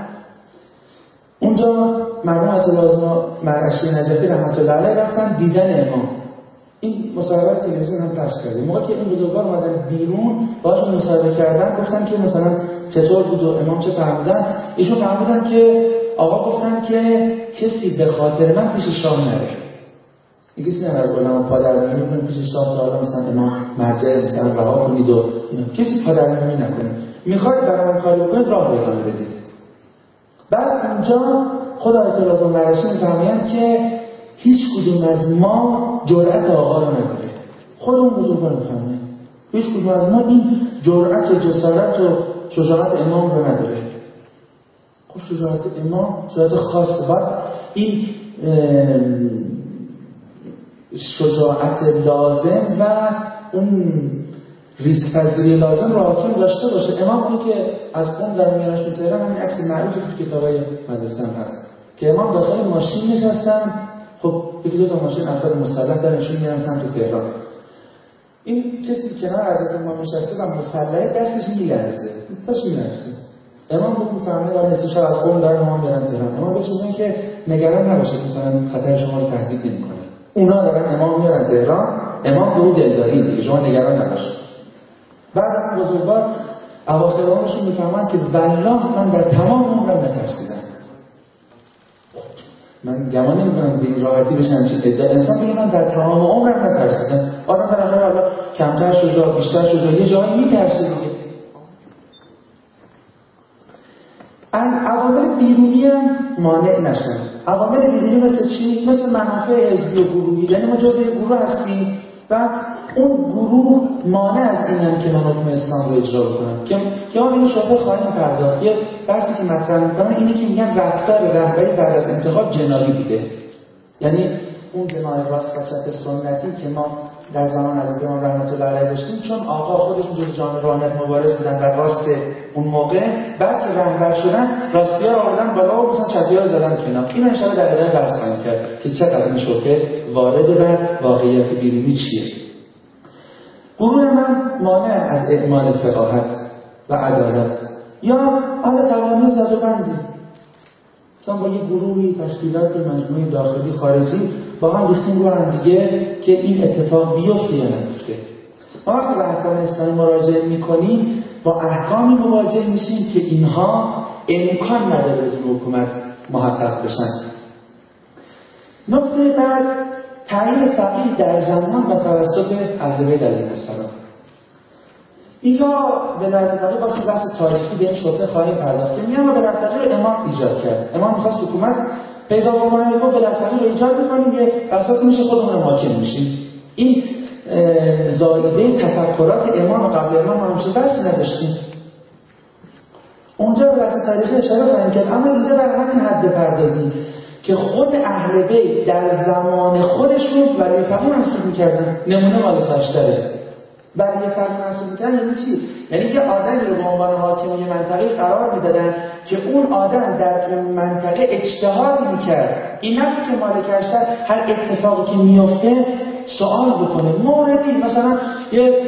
[SPEAKER 1] اونجا مرحوم آیت الله مرعشی نجفی رحمت الله علیه رفتن دیدن امام. این مصاحبه تلویزیون هم پخش کرده. موقعی که این بزرگوار اومدن بیرون باهاشون مصاحبه کردن، گفتن که مثلا چطور بود و امام چه فرمودن. ایشون فرمودن که آقا گفتن که کسی به خاطر من پیش شاه نره. دیگه کسی نره علما پادرمیونی کنه پیش شاه که حالا مثلا امام مرجع مثلا رها کنید و کسی پادرمیونی نکنه. میخواید برای من کاری بکنید راه رو ادامه بدید. بعد اونجا خدا آیت الله مرعشی میفرمایند که هیچ کدوم از ما جرأت آقا رو نداره. خودمون بزرگان میفرمایند هیچ کدوم از ما این جرأت و جسارت و شجاعت امام رو نداره. خب شجاعت امام شجاعت خاصه، باید این شجاعت لازم و اون ریسک پذیری لازم رو حاکم داشته باشه. امام اونی که از اون در میانش تو تهران، همین عکس معروفی تو کتابای مدرسه هم هست که امام داخل ماشین نشستن، خب یکی دو تا ماشین افراد مسلح دارنشون میرن سمت تهران. این کسی کنار حضرت امام نشسته و مسلح دستش میلرزه، داشت میلرزه. امام بود میفهمه داره نصف شب از قم دارن امام میرن تهران. امام بهش میگه که نگران نباشید، مثلا خطر شما رو تهدید نمیکنه. اونا دارن امام میرن تهران، امام به اون دلداری دیگه، شما نگران نباشید. بعد بزرگوار اواخر عمرشون میفهمن که والله من در تمام عمرم نترسیدم. من گمان نمی‌کنم به این راحتی بشه همچین ادعا انسان بگه من در تمام عمرم نترسیدم. آدم بالاخره حالا کمتر شجاع بیشتر شجاع یه جایی میترسه دیگه. عوامل بیرونی هم مانع نشن. عوامل بیرونی مثل چی؟ مثل منافع حزبی و گروهی. یعنی ما جزء گروه هستیم و اون گروه مانع از اینن که من حکم اسلام رو اجرا بکنم. که که ما این شبهه خواهیم پرداخت. یه بحثی که مطرح میکنن اینه که میگن رفتار رهبری بعد از انتخاب جنایی بوده. یعنی اون جناح راست و چپ سنتی که ما در زمان حضرت امام رحمت الله علیه داشتیم، چون آقا خودشون جز جان راهنمای مبارز بودن و راست اون موقع، بعد که رهبر شدن راستی‌ها رو آوردن بالا و مثلا چپی‌ها رو زدن کنار. این ان شاءالله در ادامه بحث خواهیم کرد که چقدر این شبهه وارد بر واقعیت بیرونی چیه. گروه من مانع از اعمال فقاهت و عدالت یا حالا توانی زد و بندی، مثلا با یه گروهی، تشکیلاتی، مجموعه داخلی خارجی با هم ریختیم رو هم دیگه که این اتفاق بیفته یا نیفته. ما وقتی به احکام اسلامی مراجعه میکنیم با احکامی مواجه میشیم که اینها امکان نداره بدون حکومت محقق بشن. نکته بعد، تعیین فقیه در زمان و توسط اهل بیت علیهم السلام. اینجا ولایت فقیه واسه بحث تاریخی به این شبهه خواهیم پرداخت که میگن ولایت فقیه رو امام ایجاد کرد. امام می‌خواست حکومت پیدا بکنه، گفت ولایت فقیه رو ایجاد می‌کنیم، یه بساط میشه خودمون حاکم میشیم. این زایده تفکرات امام و قبل امام ما همیشه بحثی نداشتیم. اونجا به بحث تاریخی اشاره خواهیم کرد، اما اینجا در همین حد پردازیم که خود اهل بیت در زمان خودشون ولی فقیه منصوب می‌کردن. نمونه مال تاشتره. برای فقیه منصوب می‌کردن یعنی چی؟ یعنی که آدمی رو به عنوان حاکم یه منطقه قرار میدادن که اون آدم در اون منطقه اجتهاد می‌کرد. این نبود که مالک اشتر هر اتفاقی که میفته سوال بکنه. موردی مثلا یه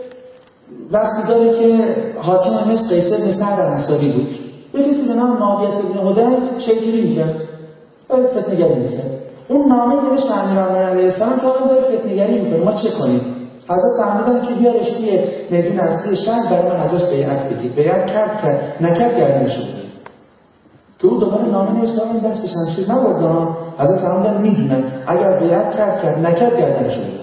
[SPEAKER 1] وقتی داره که حاکم مثل قیس بن سعد انصاری بود، یه کسی به نام معاویه بن حدیج شیطانی می‌کرد، فتنه‌گری می‌کرد. اون نامه نوشت امیرالمومنین علیه السلام که آقا داره فتنه‌گری می‌کنه، ما چه کنیم؟ حضرت فهمیدن که بیارش توی میدون اصلی شهر برای من ازش بیعت بگیر. بیعت کرد کرد نکرد گردنش بود. که او دوباره نامه نوشت این دست به شمشیر نبرد. حضرت فهمیدن میدونن اگر بیعت کرد کرد نکرد گردنش بود.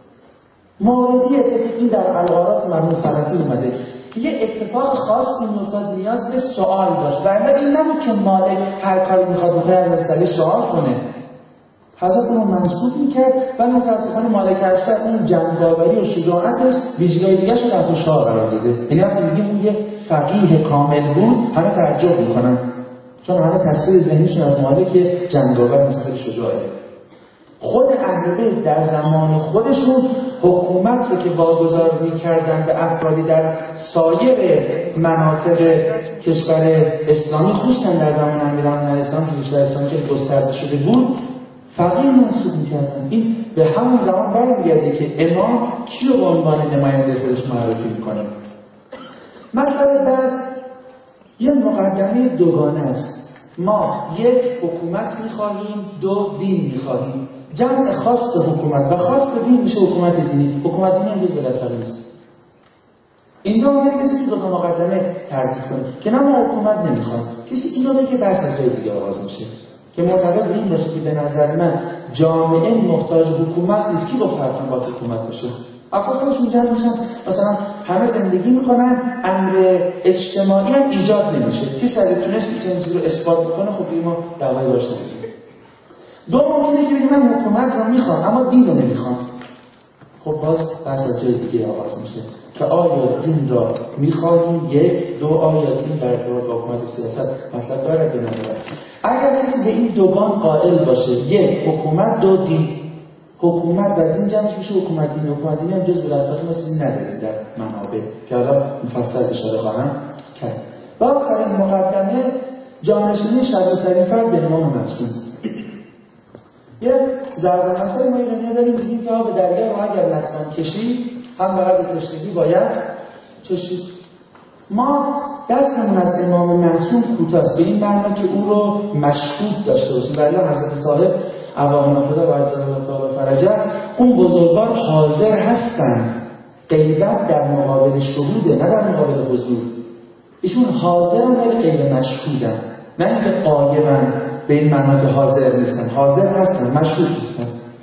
[SPEAKER 1] موردی اتفاقی در الغارات مرحوم سلفی اومده که یه اتفاق خاصی میافتاد نیاز به سوال داشت. و این نبود که مالک هر کاری میخواد بکنه از اصلی سوال کنه. حضرت اون منصوب میکرد ولی متاسفانه مالک اشتر اون جنگاوری و شجاعتش ویژگی دیگه‌اش رو در شاه قرار داده. یعنی وقتی میگیم اون یه فقیه کامل بود همه تعجب میکنن، چون همه تصویر ذهنیشون از مالک جنگاور مثل شجاعه. خود اهل بیت در زمان خودشون حکومت رو که واگذار می‌کردن به افرادی در سایر مناطق کشور اسلامی، خصوصا در زمان امیرالمومنین علیه السلام که کشور اسلامی که گسترده شده بود، فقیه منصوب می‌کردن. این به همون زمان برمیگرده که امام کی رو به عنوان نماینده خودش معرفی می‌کنه. مثلا بعد یه مقدمه دوگانه است. ما یک حکومت می‌خواهیم، دو دین می‌خواهیم. جمع خاص حکومت و خاص دین میشه حکومت دینی. حکومت دینی امروز ولایت فقیه نیست. اینجا میگه کسی که دو تا مقدمه تردید کنه که نه ما حکومت نمیخوام، کسی اینو بگه بحث از جای دیگه آغاز میشه که معتقد به این باشه که به نظر من جامعه محتاج حکومت نیست. کی گفت حتما باید حکومت باشه؟ افراد خودشون جمع میشن مثلا همه زندگی میکنن، امر اجتماعی هم ایجاد نمیشه. کسی اگه تونست این چیزی رو اثبات بکنه خب دیگه ما دعوایی باشه نداریم. دو ممکنه که بگه من حکومت رو میخوام اما دین رو نمیخوام. خب باز بحث از جای دیگه آغاز میشه که آیا دین را میخواهیم؟ یک. دو، آیا دین در ارتباط با حکومت سیاست مطلب دارد یا ندارد؟ اگر کسی به این دوگان قائل باشه، یک حکومت، دو دین، حکومت و دین جمعش میشه حکومت دین. حکومت دینی هم جز ولایت فقیه ما چیزی نداریم در منابع که حالا مفصل اشاره خواهم کرد. و آخرین مقدمه جانشینی شرع‌ترین فرد به امام معصوم. یه ضرب مثل ما ایرانی‌ها داریم میگیم که ها به دریا رو اگر نتوان کشید هم باید تشنگی باید چشید. ما دستمون از امام معصوم کوتاست به این معنی که او رو مشهود داشته باشیم. ولی حضرت صاحب عوام خدا و عجل الله تعالی فرجه اون بزرگوار حاضر هستن. غیبت در مقابل شهوده نه در مقابل حضور. ایشون حاضرن ولی غیر مشهودن، نه اینکه قایبن به این معنی که حاضر نیستن. حاضر هستن، مشهود نیستن.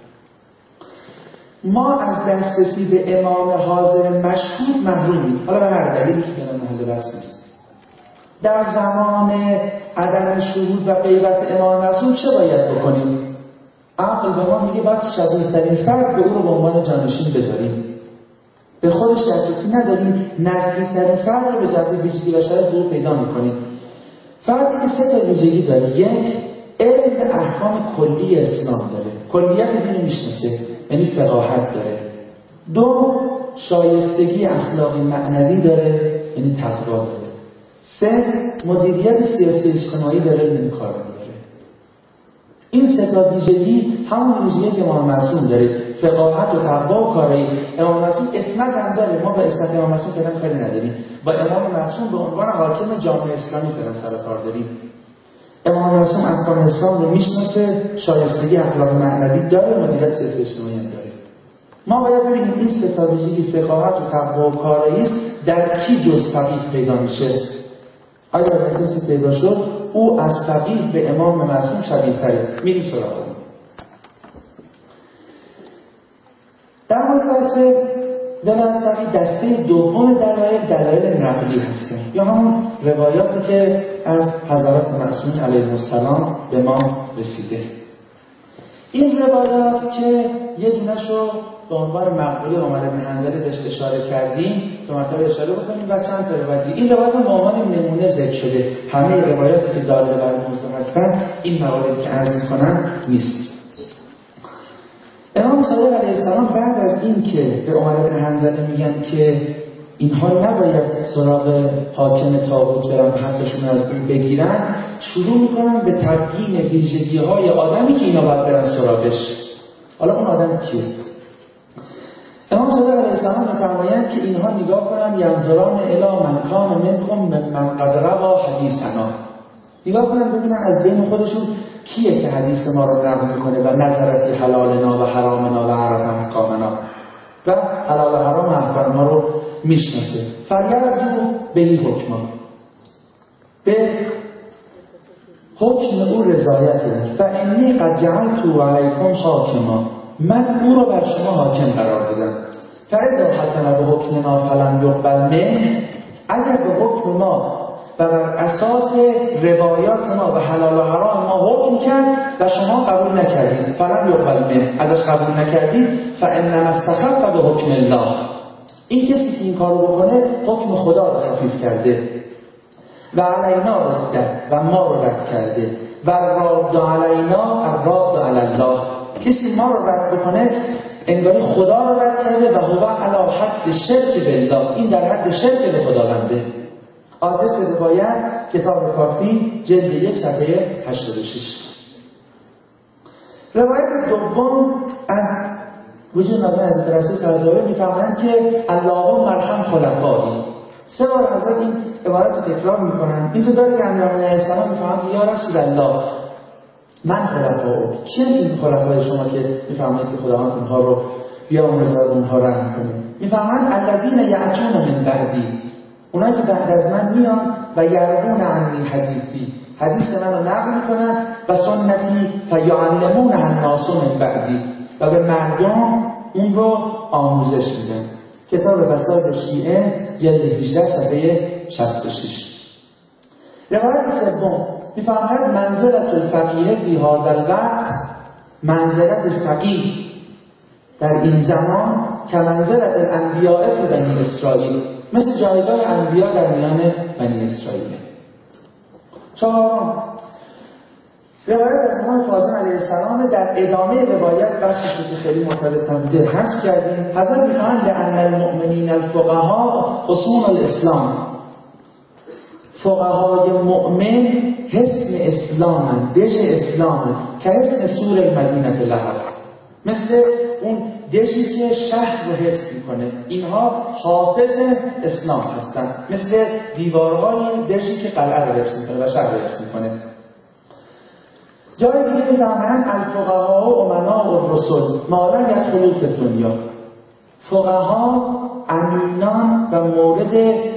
[SPEAKER 1] ما از دسترسی به امام حاضر مشهود محرومیم، حالا به هر دلیلی که الان محل بحث نیست. در زمان عدم شهود و غیبت امام معصوم چه باید بکنیم؟ عقل به ما میگه باید شبیه ترین فرد به او رو به عنوان جانشین بذاریم. به خودش دسترسی نداریم، نزدیکترین فرد رو به جهت ویژگی و شرایط او پیدا میکنیم. فردی که سه تا ویژگی داره: یک، علم احکام کلی اسلام داره، کلیت دین میشناسه، یعنی فقاهت داره. دو، شایستگی اخلاقی معنوی داره، یعنی تقوا داره. سه، مدیریت سیاسی اجتماعی داره، یعنی کار داره. این سه تا ویژگی همون ویژگی که امام معصوم داره: فقاهت و تقوا و کارایی. امام معصوم اسمت هم داره، ما به اسمت امام معصوم فعلا کاری نداریم. با امام معصوم به عنوان حاکم جامعه اسلامی فعلا سر کار داریم. امام معصوم احکام اسلام رو میشناسه، شایستگی اخلاق معنوی داره، مدیریت سیاسی اجتماعی هم داره. ما باید ببینیم این سه تا ویژگی فقاهت و تقوا و کارایی است در کی جز فقیه پیدا میشه. اگر در کسی پیدا شد، او از فقیه به امام معصوم شبیه تره. میریم سراغ اون. در مورد بحث ولایت فقیه، دسته دوم دلایل دلایل نقلی هستن، یا همون روایاتی که از حضرات معصومین علیهم السلام به ما رسیده. این روایات که یه دونه‌شو به عنوان مقبوله عمر بن حنظله بهش اشاره کردیم، دو مرتبه اشاره بکنیم و چند تا روایت. این روایت به عنوان نمونه ذکر شده. همه روایاتی که داله بر موضوع هستن این مواردی که عرض می‌کنم نیست. امام صادق علیه السلام بعد از این که به عمر بن حنظله میگن که اینها نباید سراغ حاکم طاغوت برن و حقشون از اون بگیرن، شروع میکنن به تبیین ویژگی‌های آدمی که اینا باید برن سراغش. حالا اون آدم کیه؟ امام صادق علیه السلام می‌فرمایند که اینها نگاه کنن ینظران الی من کان منکم من قد روا حدیثنا، نگاه کنن ببینن از بین خودشون کیه که حدیث ما رو نقل میکنه و نظرت حلالنا و حرامنا و عرف احکامنا و حلال و حرام احکام ما رو میشناسه. فریرزو به این حکما، به حکم او رضایت کنید. فانی قد جعلت علیکم حاکما، من او رو بر شما حاکم قرار دادم. فاذا حکم به حکمنا فلم یقبل منه، اگر به حکم ما و بر اساس روایات ما و حلال و حرام ما حکم کرد و شما قبول نکردید، فلم یقبل منه، ازش قبول نکردید، فانما استخف به حکم الله، این کسی که این کارو بکنه حکم خدا رو تخفیف کرده و علینا رد و ما رو رد کرده و راد علینا الراد علی الله، کسی ما رو رد بکنه انگاری خدا رو رد کرده و هو علی حد شرک بالله، این در حد شرک به خداونده. آدرس روایت کتاب کافی جلد یک صفحه هشتاد و شش. روایت دوم از وجود نظر حضرت رسول صلی الله علیه و میفرمایند که اللهم ارحم خلفایی. سه بار حضرت این عبارت رو تکرار میکنن. اینجا داره که امیرالمومنین علیه السلام میفرمایند که یا رسول الله من خلفاء، چه این خلفای شما که میفرمایید که خداوند اونها رو بیامرزه و اونها رحم کنه؟ میفرمایند الذین یأتون من بعدی، اونایی که بعد از من میان و یروون عنی حدیثی، حدیث من رو نقل میکنن و سنتی فیعلمون الناس من بعدی، و به مردم اون رو آموزش میدن. کتاب وسائل شیعه جلد هجده صفحه شصت و شش. روایت سوم میفرماید منزلت الفقیه فی هذا الوقت، منزلت فقیه در این زمان که منزلت الانبیاء فی بنی اسرائیل، مثل جایگاه انبیا در میان بنی اسرائیل. چهارم روایت از امام کاظم علیه السلام، در ادامه روایت بخشش رو که خیلی مرتبط نبوده حذف کردیم. حضرت می‌فرمایند لأن المؤمنین الفقهاء حصون الاسلام، فقهای مؤمن حصن اسلام، دژ اسلام، که حصن سور المدینه لها، مثل اون دژی که شهر رو حفظ میکنه، اینها حافظ اسلام هستن، مثل دیوارهای دژی که قلعه رو حفظ میکنه و شهر رو حفظ میکنه. جای دیگه میفرمایند الفقهاء و امناء و رسول ما لم یدخلوا فی الدنیا، فقها امینان و مورد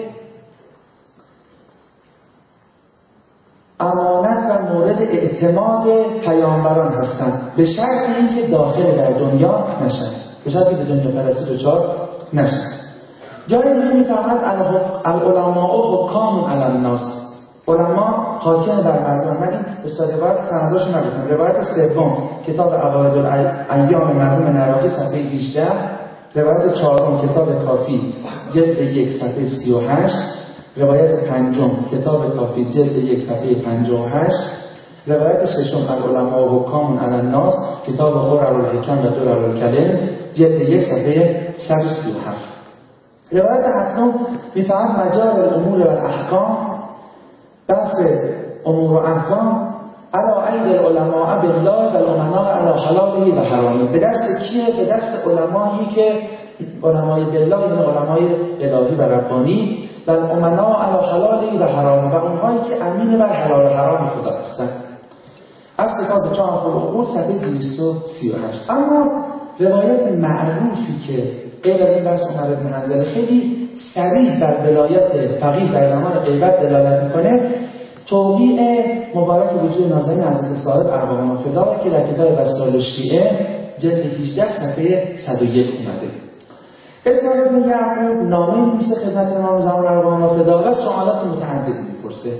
[SPEAKER 1] امانت و مورد اعتماد پیامبران هستند، به شرط اینکه داخل در دنیا نشن، به شرطی به دنیا پرستی دچار نشن. جای دیگه میفرماید العلماء حکام علی الناس، علما حاکم بر مردم. من این استاد روایت سنداشو نگفتم. روایت سوم کتاب عقاید الایام مرحوم نراقی صفحه هجده، روایت چهارم کتاب کافی جلد یک صفحه سی و هشت، روایت پنجم کتاب کافی جلد یک صفحه پنجاه و هشت، روایت ششم العلماء و حکام علی الناس کتاب قرر الحکم و درر الکلم جلد یک صفحه صد و سی و هفت. روایت هفتم میفهمد مجال الامور و الاحکام، بحث امور و احکام علی اید العلماء بالله و الامناء علی حلاله و حرامه. به دست کیه؟ به دست علمایی که علمای بالله، یعنی علمای الهی و ربانی، و الامناء علی حلاله و حرامه، و اونهایی که امین بر حلال و حرام خدا هستند. از کتاب جامع العقول صفحه دویست و سی و هشت. اما روایت معروفی که غیر از این بحث عمر بن حنظله خیلی صریح بر ولایت فقیه در زمان غیبت دلالت میکنه، توقیع مبارک وجود نازنین حضرت صاحب ارواحنا فدا که در کتاب وسائل الشیعه جلد هجده صفحه صد و یک اومده. اسحاق بن یعقوب نامه می‌نویسه خدمت امام زمان ارواحنا فدا و سوالات متعددی می‌پرسه.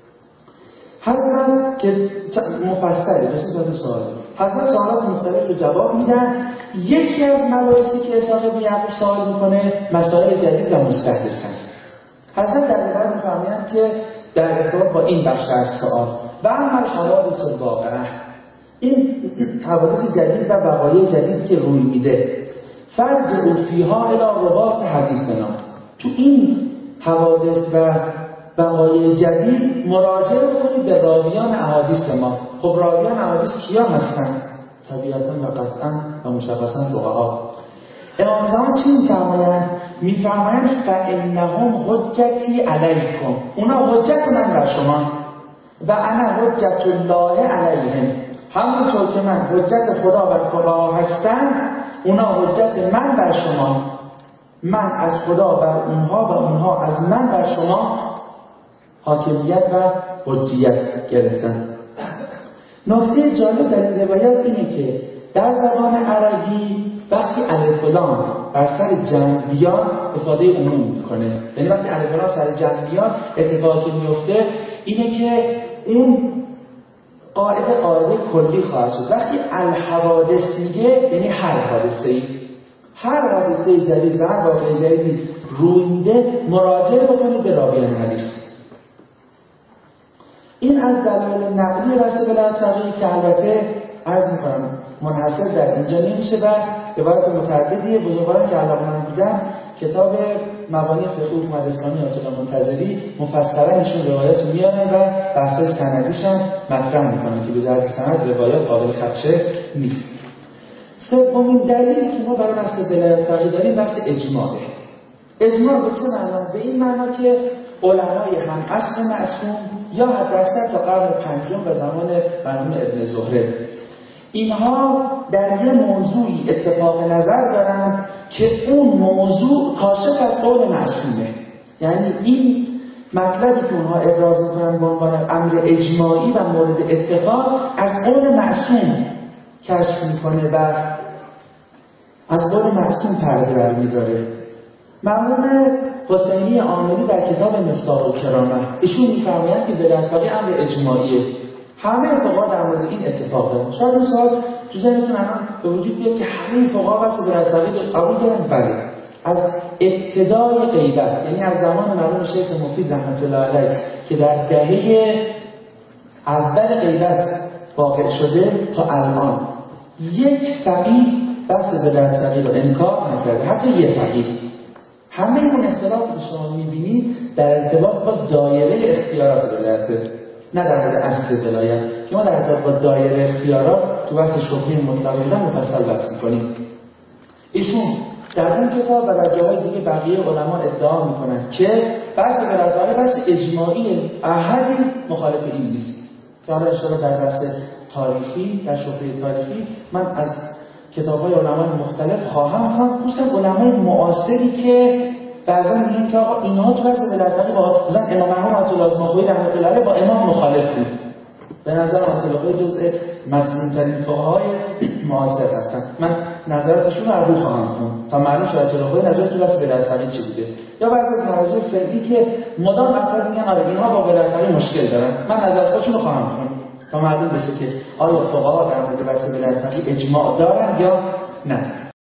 [SPEAKER 1] حضرت که مفصله دو سه سوال، حضرت سوالات مختلف رو جواب میدن. یکی از مباحثی که اسحاق بن یعقوب سوال میکنه مسائل جدید و مستحدث هست. حضرت در روایت می‌فرمایند که در ارتباط با این بخش از سوال و اما حوادث الواقعه، این حوادث جدید و وقایع جدید که روی میده، فرجعوا فیها الی رواة حدیثنا، تو این حوادث و وقایع جدید مراجعه کنید به راویان احادیث ما. خب راویان احادیث کیا هستن؟ طبیعتاً و قطعاً و مشخصاً فقها. امام زمان چی می‌فرمایند؟ می‌فرمایند فإنهم حجتی علیکم، اونا حجت من بر شما، و انا حجت الله علیهم، همونطور که من حجت خدا بر فقها هستم، اونا حجت من بر شما، من از خدا بر اونها و اونها از من بر شما حاکمیت و حجیت گرفتن. نکته جالب در این روایت اینه که در زبان عربی وقتی الف و لام بر سر جمع بیاد افاده عموم میکنه، یعنی وقتی الف و لام سر جمع بیاد اتفاقی که میفته اینه که اون قاعده قاعده کلی خواهد شد. وقتی الحوادث میگه یعنی هر حادثه‌ای، هر حادثه جدید و هر واقعه جدیدی روی میده مراجعه بکنید به راویان حدیث. این از دلایل نقلی رسل ولایت فقیه که البته عرض میکنم منحصر در اینجا نمیشه و روایت متعددی بزرگواران که علاقه‌مند بودن کتاب مبانی فقه حکومت اسلامی آیت الله منتظری مفصلا ایشون روایت میارن و بحث‌های سندیش هم مطرح میکنن که به جهت سند روایت قابل خدشه نیست. سومین دلیلی که ما برای بحث ولایت فقیه داریم بحث اجماعه. اجماع به چه معنا؟ به این معنا که علمای هم عصر معصوم یا حداکثر تا قرن پنجم و زمان مرحوم ابن زهره، اینها در یه موضوعی اتفاق نظر دارن که اون موضوع کاشف از قول معصومه، یعنی این مطلبی که اونها ابراز میکنن به عنوان امر اجماعی و مورد اتفاق از قول معصوم کشف میکنه و از قول معصوم پرده برمیداره. مرحوم حسینی عاملی در کتاب مفتاح الکرامه ایشون میفرمایند که ولایت فقیه امر اجماعیه، همه فقها در مورد این اتفاق دارن. شاید این سوال تو ذهنتون الان به وجود بیاد که همه فقها بس ولایت فقیه قبول کردن؟ بله. از ابتدای غیبت، یعنی از زمان مرحوم شیخ مفید رحمت الله علیه که در دهه اول غیبت واقع شده تا الان یک فقیه بس ولایت فقیه رو انکار نکرده، حتی یک فقیه. همه اون اختلافی که شما می‌بینید در ارتباط با دایره اختیارات ولایت، نه در مورد اصل ولایت که ما در ارتباط با دایره اختیارات تو بحث شبهه مطلقه مفصل بحث می‌کنیم. ایشون در اون کتاب و در جاهای دیگه بقیه علما ادعا می‌کنن که بحث ولایت بحث اجماعی، احدی مخالف این نیست. که حالا انشاءالله در بحث تاریخی، در شبهه تاریخی من از کتاب‌های علمای مختلف خواهم خواند، خصوصا علمای معاصری که بعضا میگن که آقا اینها تو بحث ولایت با مثلا امام مرحوم آیت الله ازمخویی رحمت الله علیه با امام مخالف بود. به نظر آیت الله جزء مظلوم‌ترین فقهای معاصر هستن. من نظراتشون رو رو خواهم خوند تا معلوم شد جلوی خود نظر تو راست ولایت‌فقیه چی بوده. یا بعضی از مراجع فقهی که مدام افراد میگن آره اینها با ولایت‌فقیه مشکل دارن، من نظراتشون رو خواهم خوند تا معلوم بشه که آیا فقها در مورد بحث ولایت‌فقیه اجماع دارن یا نه.